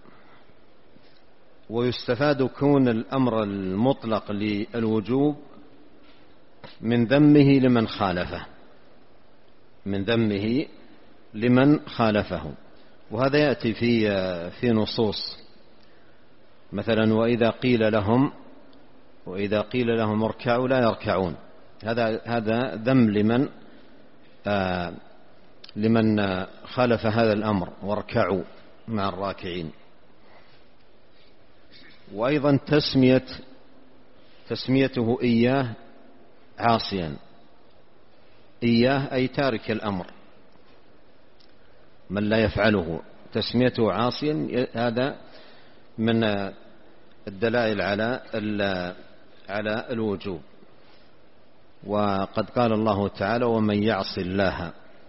B: ويستفاد كون الأمر المطلق للوجوب من ذمه لمن خالفه، من ذمه لمن خالفه. وهذا يأتي في نصوص، مثلا وإذا قيل لهم اركعوا لا يركعون، هذا ذم لمن خالف هذا الأمر، واركعوا مع الراكعين. وأيضا تسميته إياه عاصيا، إياه أي تارك الأمر، من لا يفعله تسميته عاصيا، هذا من الدلائل على الوجوب. وقد قال الله تعالى: ومن يعص الله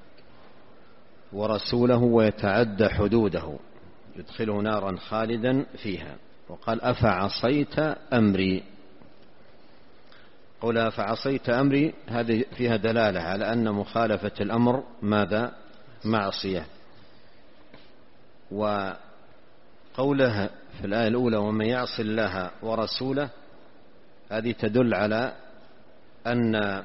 B: ورسوله ويتعدى حدوده يدخله نارا خالدا فيها. وقال: أفعصيت أمري. قول أفعصيت أمري هذه فيها دلالة على أن مخالفة الأمر ماذا؟ معصية. وقولها في الآية الأولى: ومن يعص الله ورسوله، هذه تدل على أن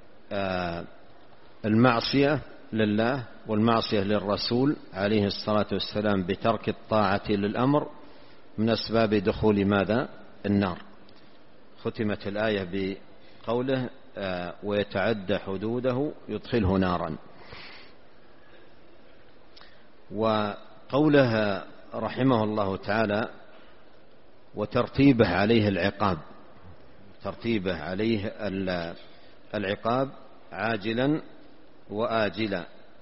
B: المعصية لله والمعصية للرسول عليه الصلاة والسلام بترك الطاعة للأمر من أسباب دخول ماذا؟ النار. ختمت الآية بقوله: ويتعدى حدوده يدخله نارا. وقولها رحمه الله تعالى: وترتيبه عليه العقاب، ترتيبه عليه العقاب عاجلا وآجلا،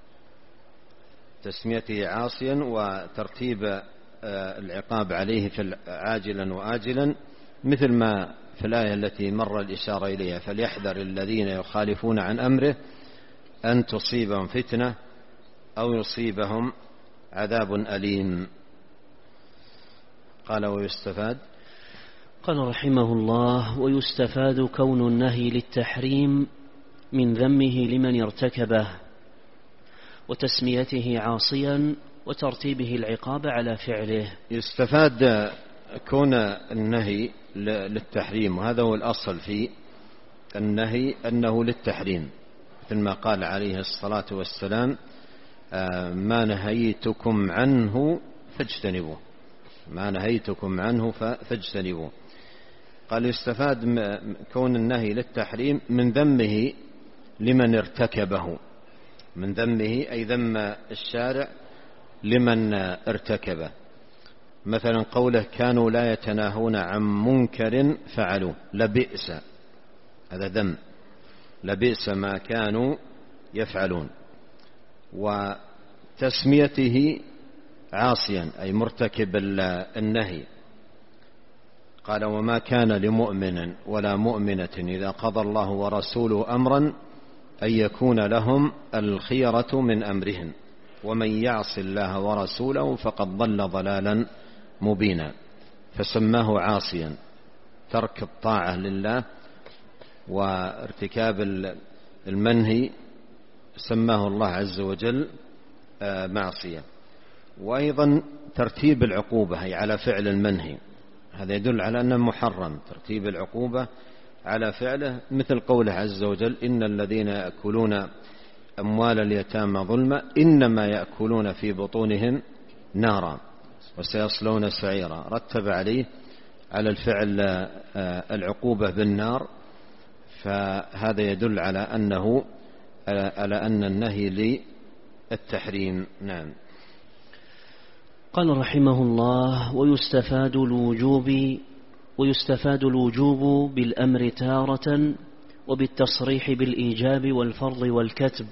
B: تسميته عاصيا وترتيب العقاب عليه في عاجلا وآجلا، مثل ما في الآية التي مر الإشارة إليها: فليحذر الذين يخالفون عن أمره أن تصيبهم فتنة أو يصيبهم عذاب أليم. قال: ويستفاد.
A: قال رحمه الله: ويستفاد كون النهي للتحريم من ذمه لمن ارتكبه، وتسميته عاصيا، وترتيبه العقاب على فعله.
B: يستفاد كون النهي للتحريم، وهذا هو الأصل في النهي أنه للتحريم، مثل ما قال عليه الصلاة والسلام: ما نهيتكم عنه فاجتنبوه، ما نهيتكم عنه فاجتنبوه. قال: يستفاد كون النهي للتحريم من ذمه لمن ارتكبه، من ذمه أي ذم الشارع لمن ارتكبه. مثلا قوله: كانوا لا يتناهون عن منكر فعلوه، لبئس، هذا ذم، لبئس ما كانوا يفعلون. وتسميته عاصيا أي مرتكب النهي. قال: وما كان لمؤمن ولا مؤمنة إذا قضى الله ورسوله أمرا أن يكون لهم الخيرة من أمرهم ومن يعص الله ورسوله فقد ضل ضلالا مبينا. فسماه عاصيا، ترك الطاعة لله وارتكاب المنهي سماه الله عز وجل معصية. وأيضا ترتيب العقوبة أي على فعل المنهي، هذا يدل على أنه محرم، ترتيب العقوبة على فعله، مثل قوله عز وجل: إن الذين يأكلون أموال اليتامى ظلما إنما يأكلون في بطونهم نارا وسيصلون سعيرا. رتب عليه على الفعل العقوبة بالنار، فهذا يدل على أن النهي للتحريم. نعم.
A: قال رحمه الله: ويستفاد الوجوب بالأمر تارة، وبالتصريح بالإيجاب والفرض والكتب،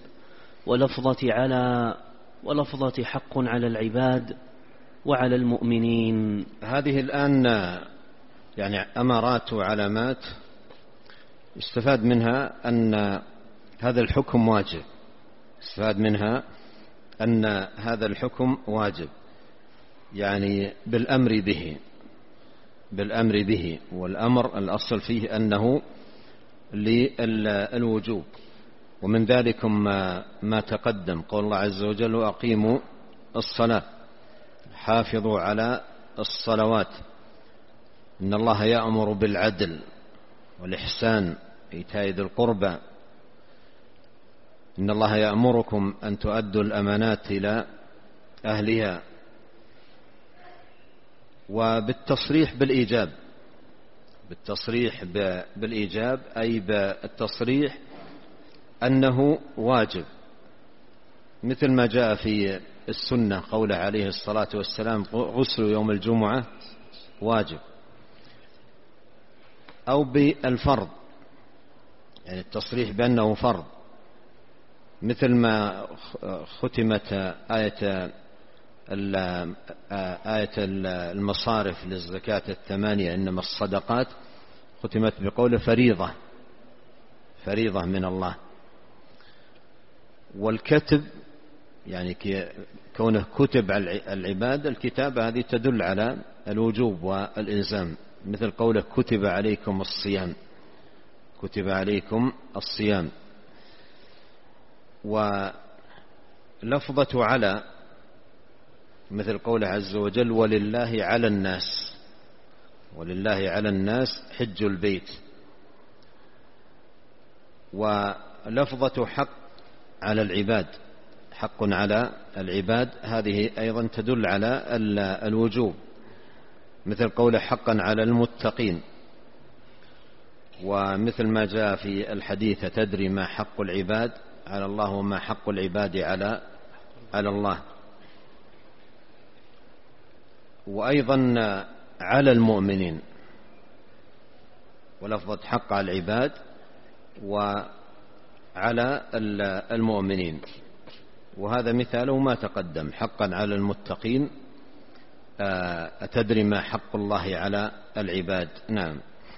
A: ولفظة حق على العباد وعلى المؤمنين.
B: هذه الآن يعني أمارات وعلامات يستفاد منها أن هذا الحكم واجب، يستفاد منها أن هذا الحكم واجب، يعني بالأمر به، والأمر الأصل فيه أنه للوجوب، ومن ذلك ما تقدم قول الله عز وجل: وأقيموا الصلاة، حافظوا على الصلوات، إن الله يأمر بالعدل والإحسان وإيتاء ذي القربى، إن الله يأمركم أن تؤدوا الأمانات إلى أهلها. وبالتصريح بالإيجاب، بالتصريح بالإيجاب أي بالتصريح أنه واجب، مثل ما جاء في السنة قوله عليه الصلاة والسلام: غسل يوم الجمعة واجب. أو بالفرض، يعني التصريح بأنه فرض، مثل ما ختمت آية المصارف للزكاة 8 إنما الصدقات، ختمت بقول فريضة من الله. والكتب يعني كونه كتب على العباد، الكتابة هذه تدل على الوجوب والإلزام، مثل قوله: كتب عليكم الصيام، كتب عليكم الصيام. ولفظة على مثل قوله عز وجل: ولله على الناس، ولله على الناس حج البيت. ولفظة حق على العباد، حق على العباد، هذه أيضا تدل على الوجوب، مثل قوله: حقا على المتقين. ومثل ما جاء في الحديث: تدري ما حق العباد على الله وما حق العباد على الله. وأيضا على المؤمنين، ولفظة حق على العباد وعلى المؤمنين، وهذا مثاله ما تقدم: حقا على المتقين، أتدري ما حق الله على العباد. نعم.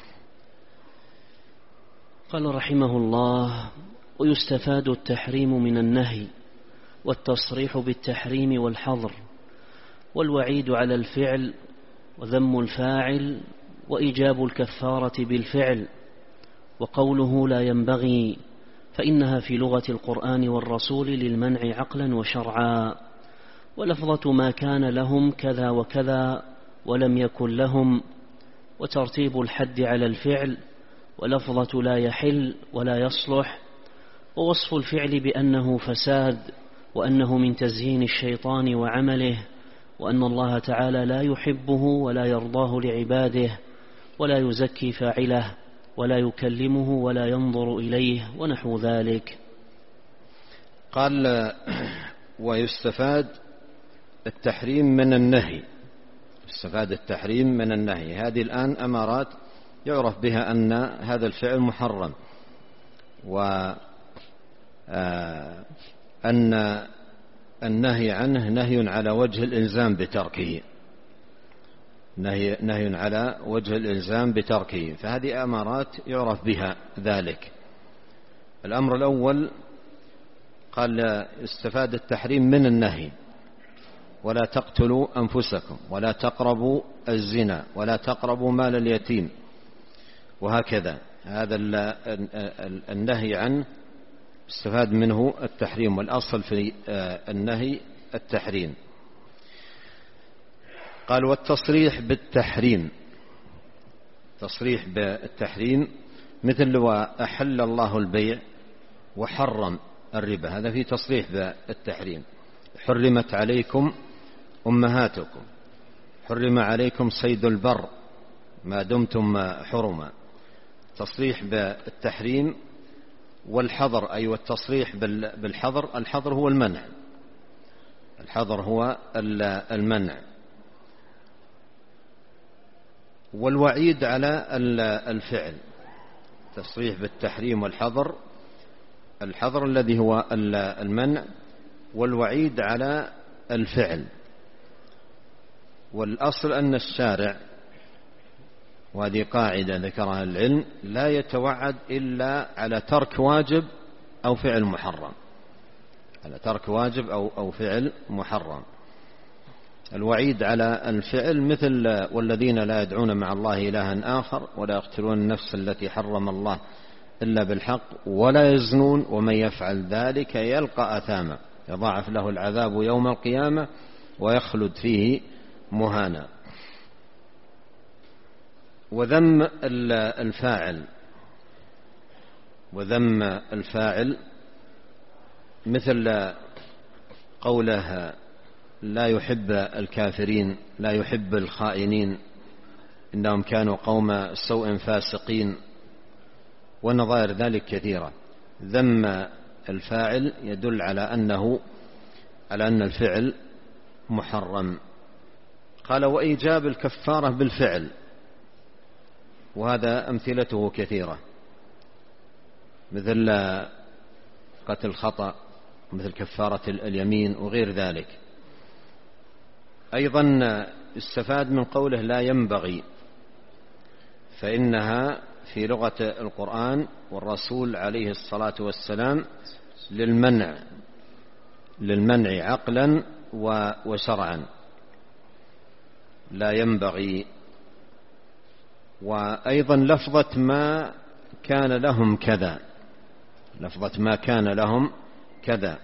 A: قال رحمه الله: ويستفاد التحريم من النهي والتصريح بالتحريم والحظر والوعيد على الفعل وذم الفاعل وإيجاب الكفارة بالفعل. وقوله لا ينبغي فإنها في لغة القرآن والرسول للمنع عقلا وشرعا، ولفظة ما كان لهم كذا وكذا ولم يكن لهم، وترتيب الحد على الفعل، ولفظة لا يحل ولا يصلح، ووصف الفعل بأنه فساد وأنه من تزيين الشيطان وعمله، وأن الله تعالى لا يحبه ولا يرضاه لعباده، ولا يزكي فاعله ولا يكلمه ولا ينظر إليه، ونحو ذلك.
B: قال: ويستفاد التحريم من النهي، يستفاد التحريم من النهي. هذه الآن أمارات يعرف بها أن هذا الفعل محرم، وأن النهي عنه نهي على وجه الإلزام بتركه، نهي على وجه الإلزام بتركه، فهذه أمارات يعرف بها ذلك. الأمر الأول قال: استفاد التحريم من النهي: ولا تقتلوا أنفسكم، ولا تقربوا الزنا، ولا تقربوا مال اليتيم، وهكذا. هذا النهي عنه استفاد منه التحريم، والأصل في النهي التحريم. قال: والتصريح بالتحريم، تصريح بالتحريم مثل: وأحل الله البيع وحرم الربا، هذا في تصريح بالتحريم. حرمت عليكم أمهاتكم، حرم عليكم صيد البر ما دمتم حرما. تصريح بالتحريم. والحظر، أي والتصريح بالحظر، الحظر هو المنع، الحظر هو المنع. والوعيد على الفعل، تصريح بالتحريم والحظر، الحظر الذي هو المنع، والوعيد على الفعل. والأصل أن الشارع، وهذه قاعدة ذكرها العلم، لا يتوعد إلا على ترك واجب أو فعل محرم، على ترك واجب أو فعل محرم. الوعيد على الفعل مثل: والذين لا يدعون مع الله إلها آخر ولا يقتلون النفس التي حرم الله إلا بالحق ولا يزنون ومن يفعل ذلك يلقى أثاما يضاعف له العذاب يوم القيامة ويخلد فيه مهانا. وذم الفاعل مثل قوله لا يحب الكافرين، لا يحب الخائنين، إنهم كانوا قوم سوء فاسقين، ونظائر ذلك كثيرة. ذم الفاعل يدل على أن الفعل محرم. قال وإيجاب الكفارة بالفعل، وهذا أمثلته كثيرة، مثل قتل الخطأ، مثل كفارة اليمين وغير ذلك. أيضا استفاد من قوله لا ينبغي، فإنها في لغة القرآن والرسول عليه الصلاة والسلام للمنع عقلا وشرعا، لا ينبغي. وأيضا لفظة ما كان لهم كذا، لفظة ما كان لهم كذا،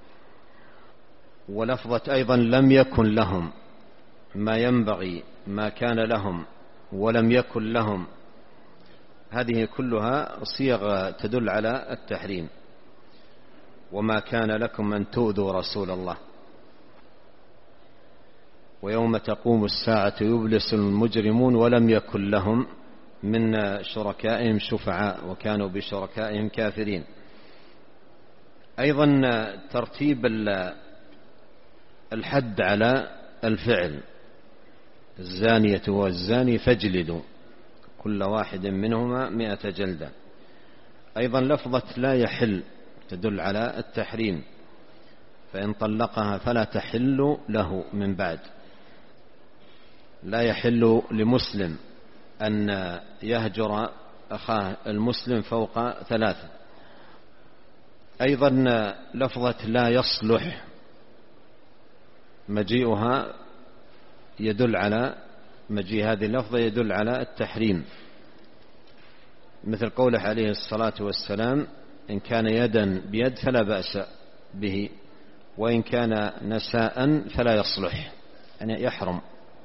B: ولفظة أيضا لم يكن لهم، ما ينبغي ما كان لهم ولم يكن لهم، هذه كلها صيغ تدل على التحريم. وما كان لكم أن تؤذوا رسول الله، ويوم تقوم الساعة يبلس المجرمون ولم يكن لهم من شركائهم شفعاء وكانوا بشركائهم كافرين. أيضا ترتيب الحد على الفعل، الزانية والزاني فاجلدوا كل واحد منهما 100 جلدة. أيضا لفظة لا يحل تدل على التحريم، فإن طلقها فلا تحل له من بعد. لا يحل لمسلم أن يهجر أخاه المسلم فوق 3. أيضا لفظة لا يصلح مجيء هذه اللفظة يدل على التحريم، مثل قوله عليه الصلاة والسلام إن كان يدا بيد فلا بأس به، وإن كان نساء فلا يصلح، يعني يحرم.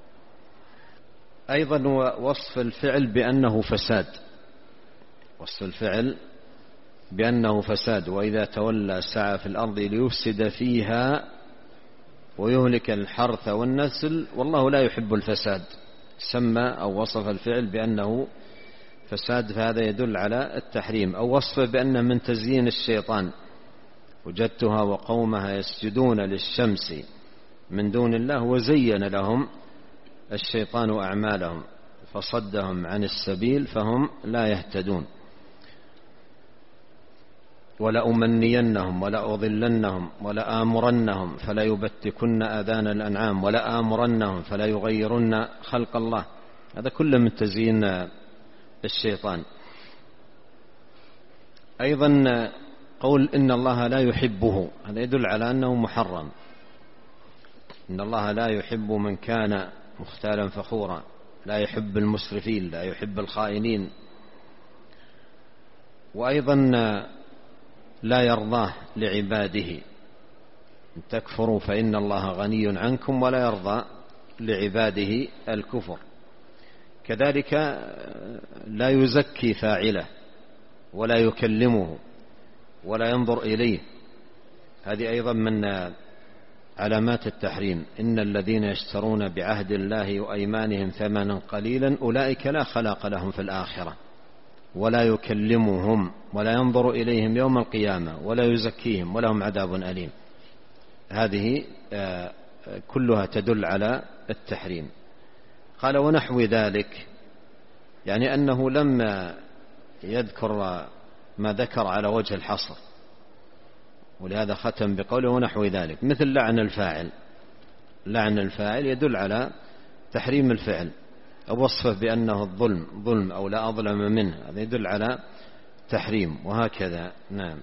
B: أيضا وصف الفعل بأنه فساد، وصف الفعل بأنه فساد، وإذا تولى سعى في الأرض ليفسد فيها ويهلك الحرث والنسل والله لا يحب الفساد. سمى أو وصف الفعل بأنه فساد، فهذا يدل على التحريم. أو وصفه بأنه من تزيين الشيطان، وجدتها وقومها يسجدون للشمس من دون الله وزين لهم الشيطان أعمالهم فصدهم عن السبيل فهم لا يهتدون. ولأمنينهم ولأضلنهم ولآمرنهم فلا يبتكن آذان الأنعام ولآمرنهم فلا يغيرن خلق الله، هذا كله من تزيين الشيطان. أيضا قول إن الله لا يحبه، هذا يدل على أنه محرم. إن الله لا يحب من كان مختالا فخورا، لا يحب المسرفين، لا يحب الخائنين. وأيضا لا يرضاه لعباده، إن تكفروا فإن الله غني عنكم ولا يرضى لعباده الكفر. كذلك لا يزكي فاعله ولا يكلمه ولا ينظر إليه، هذه أيضا من علامات التحريم. إن الذين يشترون بعهد الله وأيمانهم ثمنا قليلا أولئك لا خلاق لهم في الآخرة ولا يكلمهم ولا ينظر إليهم يوم القيامة ولا يزكيهم ولهم عذاب أليم. هذه كلها تدل على التحريم. قال ونحو ذلك، يعني أنه لما يذكر ما ذكر على وجه الحصر، ولهذا ختم بقوله ونحو ذلك، مثل لعن الفاعل. لعن الفاعل يدل على تحريم الفعل، أو وصفه بأنه ظلم أو لا أظلم منه، هذا يدل على تحريم، وهكذا. نعم.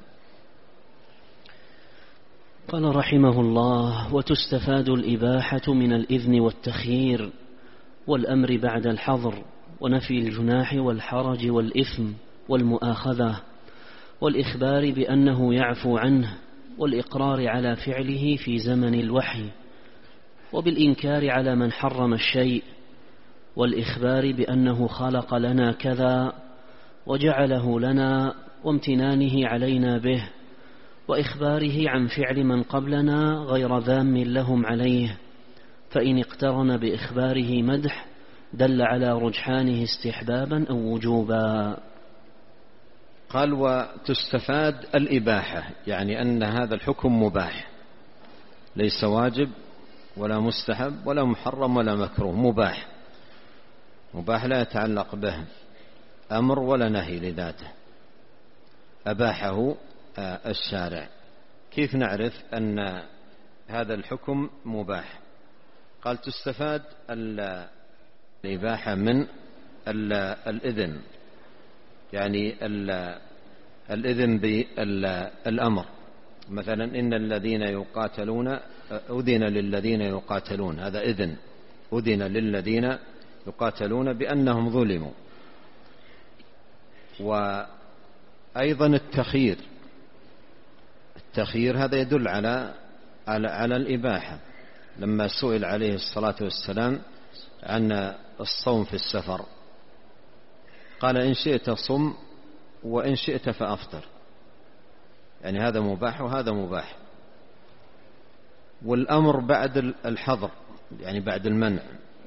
A: قال رحمه الله وتستفاد الإباحة من الإذن والتخيير والأمر بعد الحظر ونفي الجناح والحرج والإثم والمؤاخذة، والإخبار بأنه يعفو عنه، والإقرار على فعله في زمن الوحي، وبالإنكار على من حرم الشيء، والإخبار بأنه خلق لنا كذا وجعله لنا، وامتنانه علينا به، وإخباره عن فعل من قبلنا غير ذام لهم عليه، فإن اقترن بإخباره مدح دل على رجحانه استحبابا أو وجوبا.
B: قال: وتستفاد الإباحة، يعني أن هذا الحكم مباح، ليس واجب ولا مستحب ولا محرم ولا مكروه، مباح. مباح لا يتعلق به أمر ولا نهي لذاته، أباحه الشارع. كيف نعرف أن هذا الحكم مباح؟ قال: تستفاد الإباحة من الإذن، يعني الإذن بالأمر. مثلا إن الذين يقاتلون أذن للذين يقاتلون، هذا إذن، أذن للذين يقاتلون بأنهم ظلموا. وأيضا التخيير هذا يدل على الإباحة. لما سئل عليه الصلاة والسلام عن الصوم في السفر قال: إن شئت صم وإن شئت فأفطر، يعني هذا مباح وهذا مباح. والأمر بعد الحظر، يعني بعد المنع.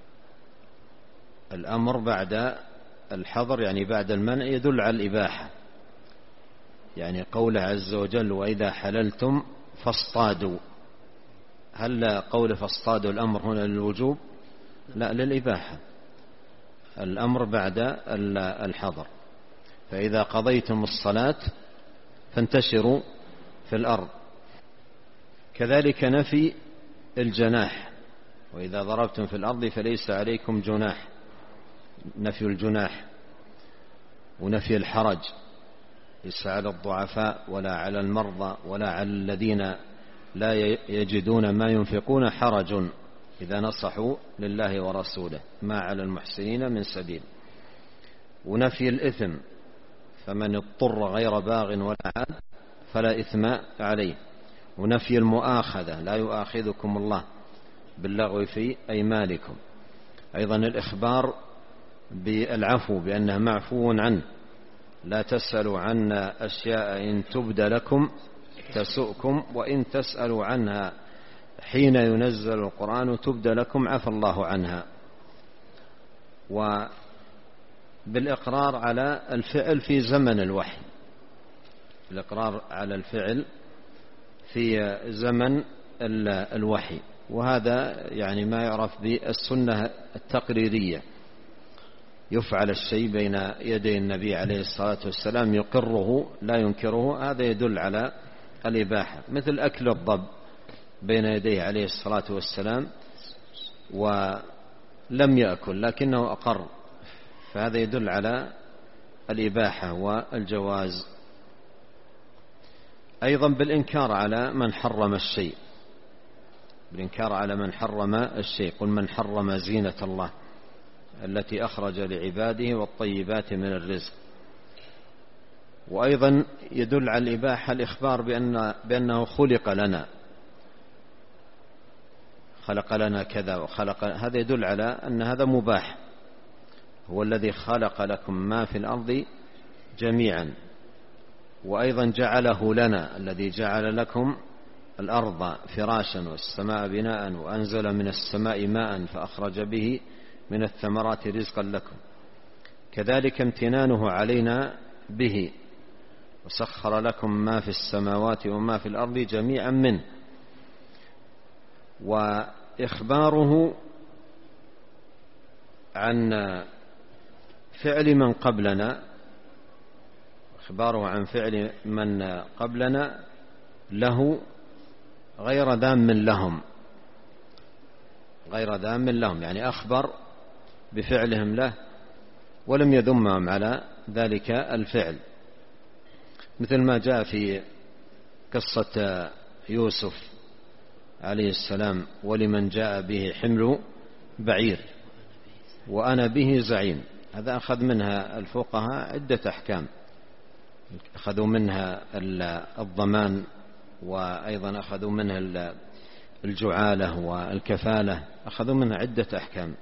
B: الأمر بعد الحظر يعني بعد المنع يدل على الإباحة، يعني قوله عز وجل: وإذا حللتم فاصطادوا. هل قوله فاصطادوا الأمر هنا للوجوب؟ لا، للإباحة. الأمر بعد الحظر. فإذا قضيتم الصلاة فانتشروا في الأرض. كذلك نفي الجناح: وإذا ضربتم في الأرض فليس عليكم جناح، نفي الجناح. ونفي الحرج: ليس على الضعفاء ولا على المرضى ولا على الذين لا يجدون ما ينفقون حرج إذا نصحوا لله ورسوله، ما على المحسنين من سبيل. ونفي الإثم: فمن اضطر غير باغ ولا عاد فلا إثم عليه. ونفي المؤاخذة: لا يؤاخذكم الله باللغو في أيمانكم. أيضا الإخبار بالعفو، بأنه معفو عنه: لا تسألوا عنا أشياء إن تبد لكم تسؤكم، وإن تسألوا عنها حين ينزل القرآن تبد لكم عفى الله عنها. وبالإقرار على الفعل في زمن الوحي، الإقرار على الفعل في زمن الوحي، وهذا يعني ما يعرف بالسنة التقريرية، يفعل الشيء بين يدي النبي عليه الصلاة والسلام يقره لا ينكره، هذا يدل على الإباحة. مثل أكل الضب بين يديه عليه الصلاة والسلام ولم يأكل لكنه أقر، فهذا يدل على الإباحة والجواز. أيضا بالإنكار على من حرم الشيء، بالإنكار على من حرم الشيء: قل من حرم زينة الله التي أخرج لعباده والطيبات من الرزق. وأيضا يدل على الإباحة الإخبار بأنه خلق لنا، خلق لنا كذا وخلق، هذا يدل على أن هذا مباح. هو الذي خلق لكم ما في الأرض جميعا. وأيضا جعله لنا، الذي جعل لكم الأرض فراشا والسماء بناء وأنزل من السماء ماء فأخرج به من الثمرات رزقا لكم. كذلك امتنانه علينا به: وسخر لكم ما في السماوات وما في الأرض جميعا منه. وإخباره عن فعل من قبلنا، إخباره عن فعل من قبلنا له غير ذام لهم، غير ذام لهم، يعني أخبر بفعلهم له ولم يذمهم على ذلك الفعل، مثل ما جاء في قصة يوسف عليه السلام: ولمن جاء به حمل بعير وأنا به زعيم. هذا أخذ منها الفقهاء عدة أحكام: أخذوا منها الضمان، وأيضا أخذوا منها الجعالة والكفالة، أخذوا منها عدة أحكام.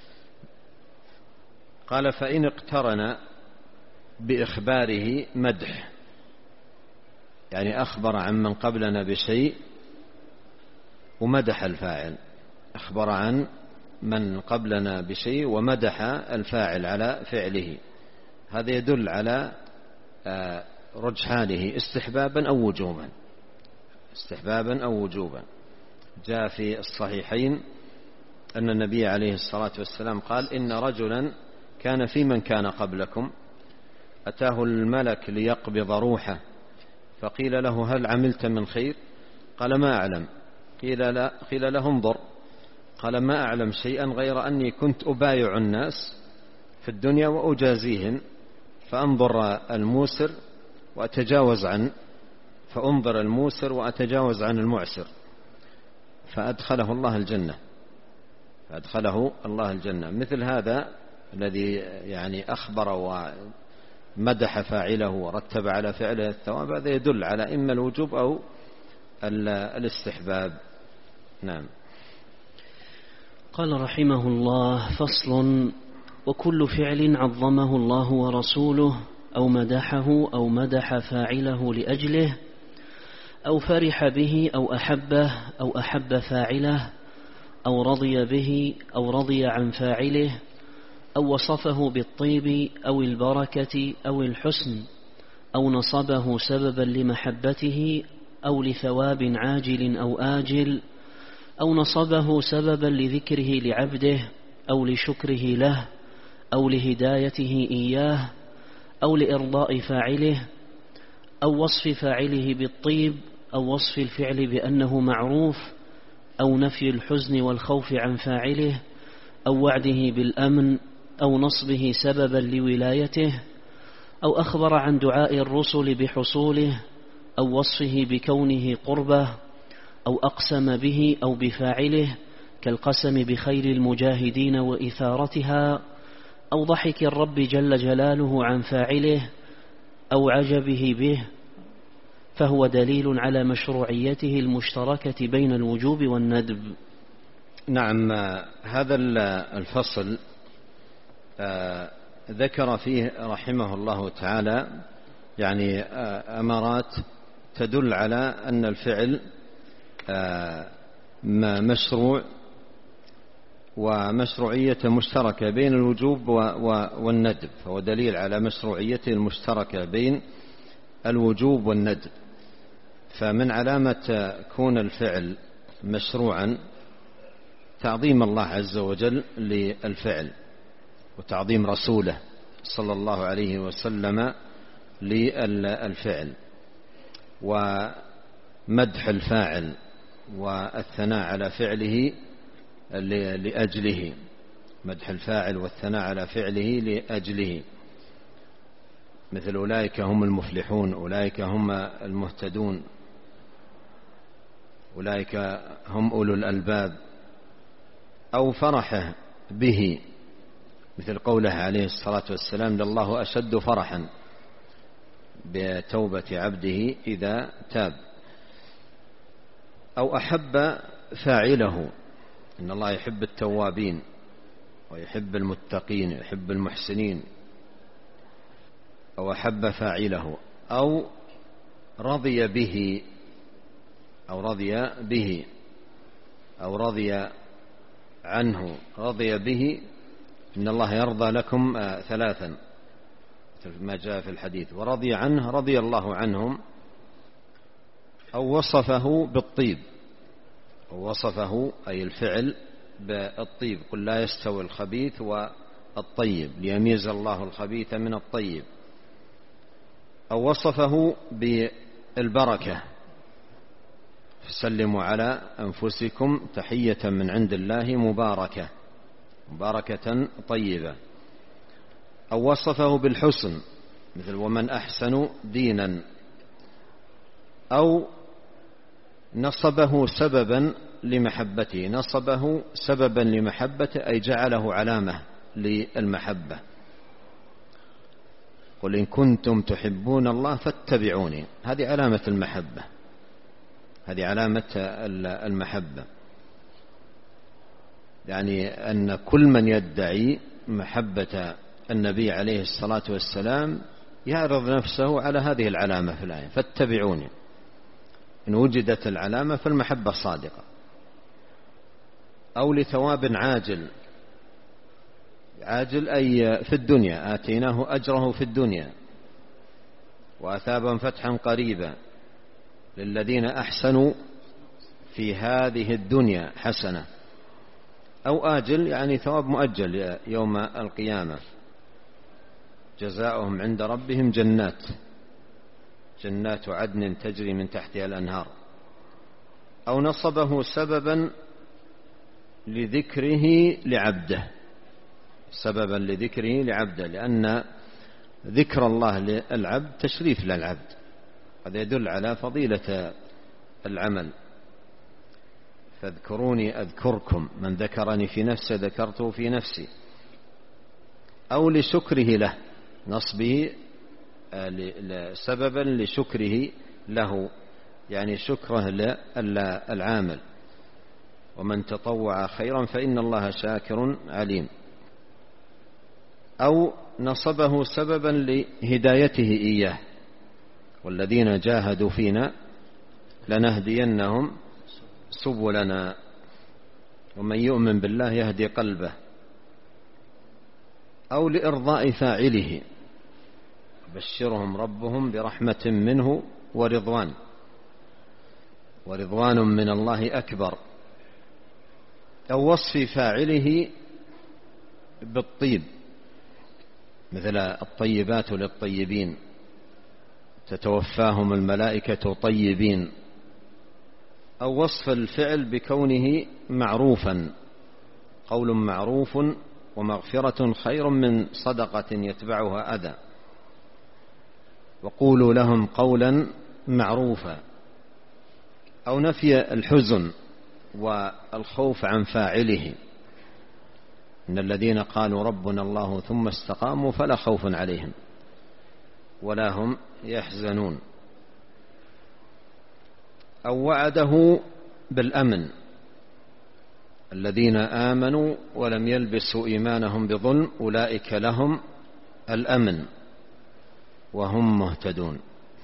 B: قال فإن اقترن بإخباره مدح، يعني أخبر عن من قبلنا بشيء ومدح الفاعل، أخبر عن من قبلنا بشيء ومدح الفاعل على فعله، هذا يدل على رجحانه استحبابا أو وجوبا، استحبابا أو وجوبا. جاء في الصحيحين أن النبي عليه الصلاة والسلام قال إن رجلا كان في من كان قبلكم أتاه الملك ليقبض روحه، فقيل له هل عملت من خير؟ قال ما أعلم. قيل له انظر، قال ما أعلم شيئا غير أني كنت أبايع الناس في الدنيا وأجازيهم، فأنظر الموسر وأتجاوز عنه، فأنظر الموسر وأتجاوز عن المعسر، فأدخله الله الجنة، فأدخله الله الجنة. مثل هذا الذي يعني أخبر ومدح فاعله ورتب على فعله الثواب، هذا يدل على إما الوجوب أو الاستحباب. نعم.
A: قال رحمه الله: فصل: وكل فعل عظمه الله ورسوله أو مدحه أو مدح فاعله لأجله أو فرح به أو أحبه أو أحب فاعله أو رضي به أو رضي عن فاعله أو وصفه بالطيب أو البركة أو الحسن أو نصبه سببا لمحبته أو لثواب عاجل أو آجل أو نصبه سببا لذكره لعبده أو لشكره له أو لهدايته إياه أو لإرضاء فاعله أو وصف فاعله بالطيب أو وصف الفعل بأنه معروف أو نفي الحزن والخوف عن فاعله أو وعده بالأمن أو نصبه سببا لولايته أو أخبر عن دعاء الرسل بحصوله أو وصفه بكونه قربه أو أقسم به أو بفاعله كالقسم بخير المجاهدين وإثارتها أو ضحك الرب جل جلاله عن فاعله أو عجبه به، فهو دليل على مشروعيته المشتركة بين الوجوب والندب.
B: نعم. هذا الفصل ذكر فيه رحمه الله تعالى يعني أمارات تدل على أن الفعل مشروع ومشروعية مشتركة بين الوجوب والندب، فهو دليل على مشروعيته المشتركة بين الوجوب والندب. فمن علامة كون الفعل مشروعا تعظيم الله عز وجل للفعل، وتعظيم رسوله صلى الله عليه وسلم للفعل، ومدح الفاعل والثناء على فعله لأجله، مدح الفاعل والثناء على فعله لأجله، مثل أولئك هم المفلحون، أولئك هم المهتدون، أولئك هم أولو الألباب. أو فرحه به، مثل قوله عليه الصلاة والسلام: لله أشد فرحا بتوبة عبده إذا تاب. أو أحب فاعله، إن الله يحب التوابين ويحب المتقين يحب المحسنين. أو أحب فاعله. أو رضي به، أو رضي به، أو رضي عنه. رضي به، إن الله يرضى لكم ثلاثا ما جاء في الحديث. ورضي عنه، رضي الله عنهم. أو وصفه بالطيب، ووصفه أي الفعل بالطيب، قل لا يستوي الخبيث والطيب ليميز الله الخبيث من الطيب. أو وصفه بالبركة، فسلموا على أنفسكم تحية من عند الله مباركة، مباركة طيبة. أو وصفه بالحسن، مثل ومن أحسن دينا. أو نصبه سببا لمحبته، نصبه سببا لمحبته أي جعله علامة للمحبة. قل إن كنتم تحبون الله فاتبعوني. هذه علامة المحبة، هذه علامة المحبة، يعني أن كل من يدعي محبة النبي عليه الصلاة والسلام يعرض نفسه على هذه العلامة في الآية، فاتبعوني. إن وجدت العلامة فالمحبة صادقة. أو لثواب عاجل، عاجل أي في الدنيا، آتيناه أجره في الدنيا وأثابا فتحا قريبا للذين أحسنوا في هذه الدنيا حسنة. أو آجل يعني ثواب مؤجل يوم القيامة، جزاؤهم عند ربهم جنات عدن تجري من تحتها الأنهار. أو نصبه سببا لذكره لعبده، سببا لذكره لعبده، لأن ذكر الله للعبد تشريف للعبد، هذا يدل على فضيلة العمل. فاذكروني أذكركم، من ذكرني في نفسه ذكرته في نفسي. أو لشكره له، نصبه سببا لشكره له، يعني شكره للعامل. ومن تطوع خيرا فإن الله شاكر عليم. أو نصبه سببا لهدايته إياه، والذين جاهدوا فينا لنهدينهم سبلنا، ومن يؤمن بالله يهدي قلبه. أو لإرضاء فاعله، بشرهم ربهم برحمة منه ورضوان من الله أكبر. أو وصف فاعله بالطيب، مثل الطيبات للطيبين تتوفاهم الملائكة طيبين. أو وصف الفعل بكونه معروفا، قول معروف ومغفرة خير من صدقة يتبعها أذى، وقولوا لهم قولا معروفا. أو نفي الحزن والخوف عن فاعله، إن الذين قالوا ربنا الله ثم استقاموا فلا خوف عليهم ولا هم يحزنون. أو وعده بالأمن، الذين آمنوا ولم يلبسوا إيمانهم بظلم أولئك لهم الأمن وهم مهتدون.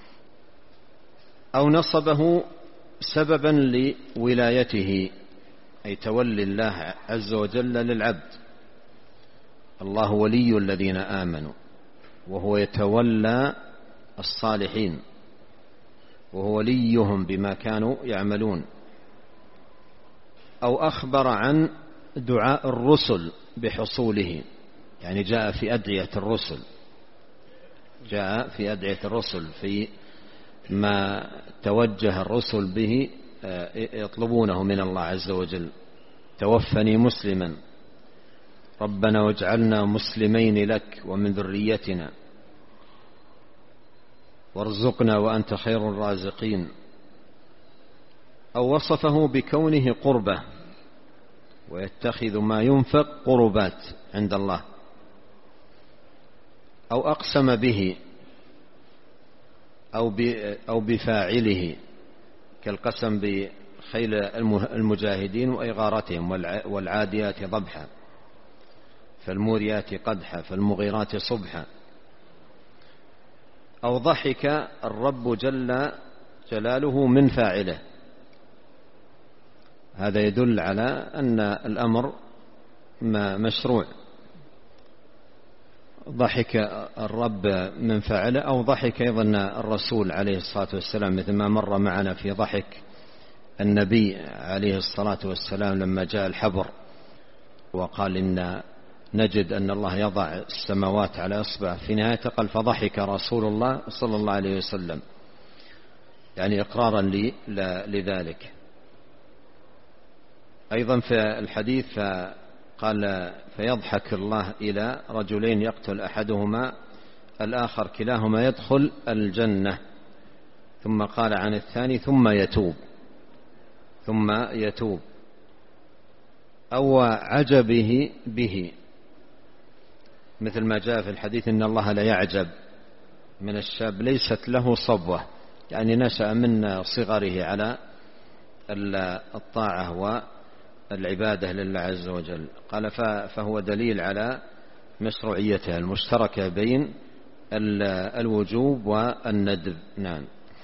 B: أو نصبه سببا لولايته، أي تولي الله عز وجل للعبد. الله ولي الذين آمنوا، وهو يتولى الصالحين، وهو وليهم بما كانوا يعملون. أو أخبر عن دعاء الرسل بحصوله، يعني جاء في أدعية الرسل في ما توجه الرسل به يطلبونه من الله عز وجل. توفني مسلما، ربنا واجعلنا مسلمين لك ومن ذريتنا، وارزقنا وأنت خير الرازقين. أو وصفه بكونه قربة، ويتخذ ما ينفق قربات عند الله. أو أقسم به أو بفاعله، كالقسم بخيل المجاهدين وإغارتهم، والعاديات ضبحا فالموريات قدحا فالمغيرات صبحا. أو ضحك الرب جل جلاله من فاعله، هذا يدل على أن الأمر مشروع. ضحك الرب من فاعله. أو ضحك أيضا الرسول عليه الصلاة والسلام، مثل ما مر معنا في ضحك النبي عليه الصلاة والسلام لما جاء الحبر وقال إن نجد أن الله يضع السماوات على إصبع، في نهاية قال فضحك رسول الله صلى الله عليه وسلم، يعني إقرارا لذلك. أيضا في الحديث قال فيضحك الله إلى رجلين يقتل أحدهما الآخر كلاهما يدخل الجنة، ثم قال عن الثاني ثم يتوب. أو عجبه به، مثل ما جاء في الحديث إن الله لا يعجب من الشاب ليست له صبوة، يعني نشأ من صغره على الطاعة والعبادة لله عز وجل. قال فهو دليل على مشروعيتها المشتركة بين الوجوب والندب. نعم.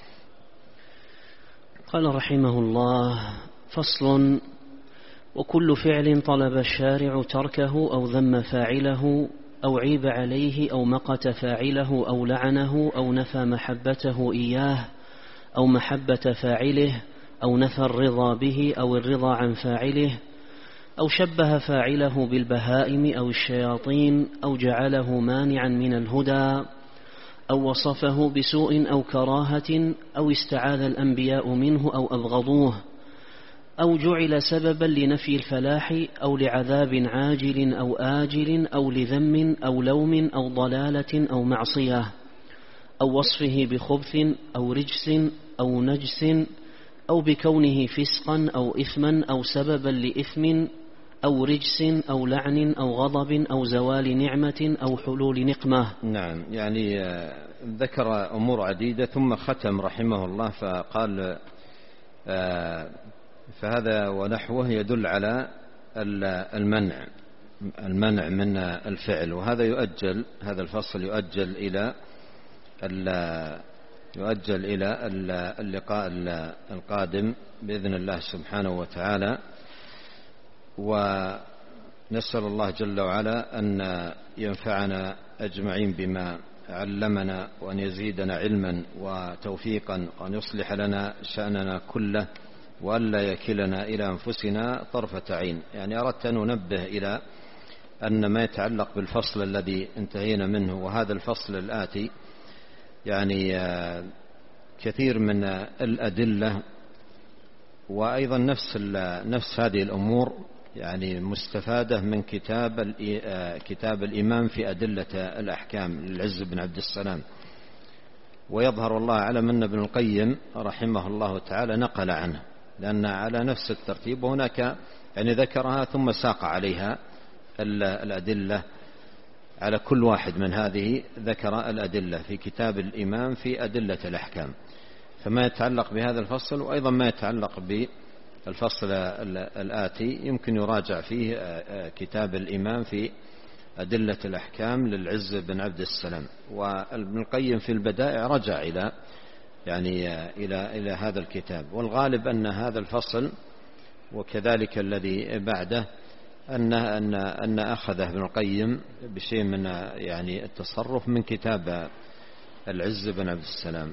A: قال رحمه الله: فصل: وكل فعل طلب الشارع تركه أو ذم فاعله أو عيب عليه أو مقت فاعله أو لعنه أو نفى محبته إياه أو محبة فاعله أو نفى الرضا به أو الرضا عن فاعله أو شبه فاعله بالبهائم أو الشياطين أو جعله مانعا من الهدى أو وصفه بسوء أو كراهة أو استعاذ الأنبياء منه أو أبغضوه أو جعل سببا لنفي الفلاح أو لعذاب عاجل أو آجل أو لذم أو لوم أو ضلالة أو معصية أو وصفه بخبث أو رجس أو نجس أو بكونه فسقا أو إثما أو سببا لإثم أو رجس أو لعن أو غضب أو زوال نعمة أو حلول نقمة.
B: نعم، يعني ذكر أمور عديدة ثم ختم رحمه الله فقال: فهذا ونحوه يدل على المنع من الفعل. وهذا يؤجل، هذا الفصل يؤجل إلى اللقاء القادم بإذن الله سبحانه وتعالى. ونسأل الله جل وعلا أن ينفعنا أجمعين بما علمنا وأن يزيدنا علما وتوفيقا وأن يصلح لنا شأننا كله وألا يكلنا إلى أنفسنا طرفة عين. يعني أردت أن أنبه إلى أن ما يتعلق بالفصل الذي انتهينا منه وهذا الفصل الآتي، يعني كثير من الأدلة وأيضا نفس هذه الأمور يعني مستفادة من كتاب الإمام في أدلة الأحكام للعز بن عبد السلام. ويظهر الله أعلم أن ابن القيم رحمه الله تعالى نقل عنه، لأن على نفس الترتيب، وهناك يعني ذكرها ثم ساق عليها الأدلة على كل واحد من هذه، ذكر الأدلة في كتاب الإمام في أدلة الأحكام. فما يتعلق بهذا الفصل وأيضا ما يتعلق بالفصل الآتي يمكن يراجع فيه كتاب الإمام في أدلة الأحكام للعز بن عبد السلام. وابن القيم في البدائع رجع إلى هذا الكتاب. والغالب أن هذا الفصل وكذلك الذي بعده أن أخذه ابن القيم بشيء من يعني التصرف من كتاب العز بن عبد السلام.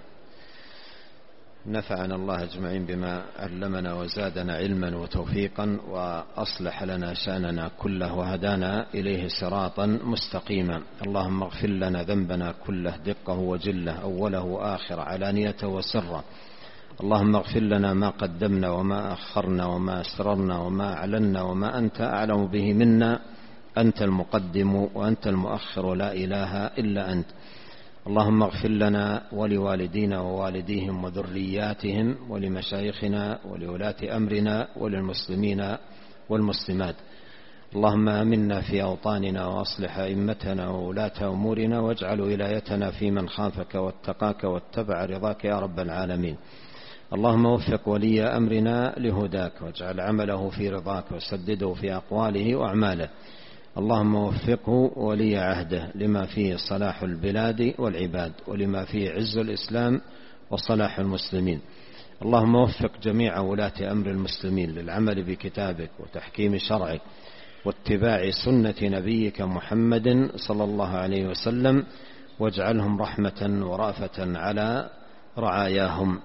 B: نفعنا الله أجمعين بما علمنا وزادنا علما وتوفيقا وأصلح لنا شأننا كله وهدانا إليه صراطا مستقيما. اللهم اغفر لنا ذنبنا كله دقه وجله أوله وآخره علانيته وسره. اللهم اغفر لنا ما قدمنا وما أخرنا وما أسررنا وما أعلنا وما أنت أعلم به منا. أنت المقدم وأنت المؤخر ولا إله إلا أنت. اللهم اغفر لنا ولوالدينا ووالديهم وذرياتهم ولمشايخنا ولولاة أمرنا وللمسلمين والمسلمات. اللهم آمنا في أوطاننا وأصلح أئمتنا وولاة أمورنا واجعل ولايتنا في من خافك واتقاك واتبع رضاك يا رب العالمين. اللهم وفق ولي أمرنا لهداك واجعل عمله في رضاك وسدده في أقواله وأعماله. اللهم وفقه ولي عهده لما فيه صلاح البلاد والعباد ولما فيه عز الإسلام وصلاح المسلمين. اللهم وفق جميع ولاة أمر المسلمين للعمل بكتابك وتحكيم شرعك واتباع سنة نبيك محمد صلى الله عليه وسلم واجعلهم رحمة ورأفة على رعاياهم.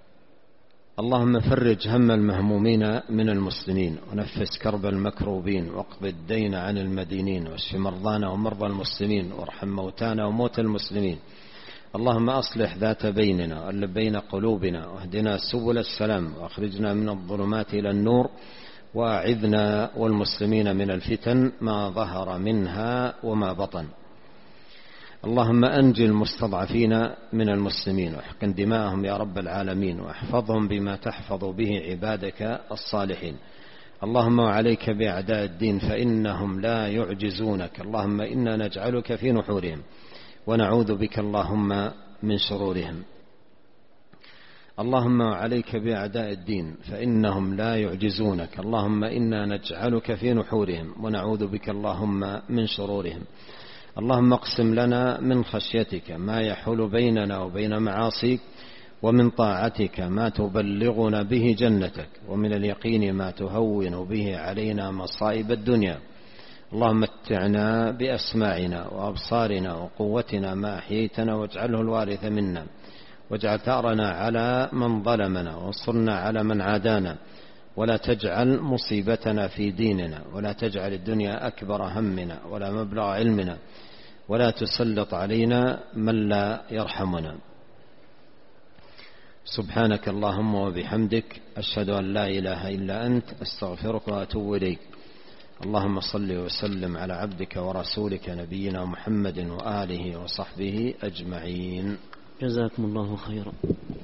B: اللهم فرج هم المهمومين من المسلمين ونفس كرب المكروبين واقض الدين عن المدينين واشف مرضانا ومرضى المسلمين وارحم موتانا وموتى المسلمين. اللهم أصلح ذات بيننا وألف بين قلوبنا واهدنا سبل السلام وأخرجنا من الظلمات إلى النور وأعذنا والمسلمين من الفتن ما ظهر منها وما بطن. اللهم أنجي المستضعفين من المسلمين واحقن دماءهم يا رب العالمين واحفظهم بما تحفظ به عبادك الصالحين. اللهم وعليك بأعداء الدين فإنهم لا يعجزونك. اللهم إنا نجعلك في نحورهم ونعوذ بك اللهم من شرورهم. اللهم عليك بأعداء الدين فإنهم لا يعجزونك. اللهم إنا نجعلك في نحورهم ونعوذ بك اللهم من شرورهم. اللهم اقسم لنا من خشيتك ما يحول بيننا وبين معاصيك، ومن طاعتك ما تبلغنا به جنتك، ومن اليقين ما تهون به علينا مصائب الدنيا. اللهم متعنا بأسماعنا وأبصارنا وقوتنا ما أحييتنا، واجعله الوارث منا، واجعل ثأرنا على من ظلمنا، وانصرنا على من عادانا، ولا تجعل مصيبتنا في ديننا، ولا تجعل الدنيا أكبر همنا ولا مبلغ علمنا، ولا تسلط علينا من لا يرحمنا. سبحانك اللهم وبحمدك، أشهد أن لا إله إلا أنت، أستغفرك وأتوب إليك. اللهم صل وسلم على عبدك ورسولك نبينا محمد وآله وصحبه أجمعين.
A: جزاكم الله خيرا.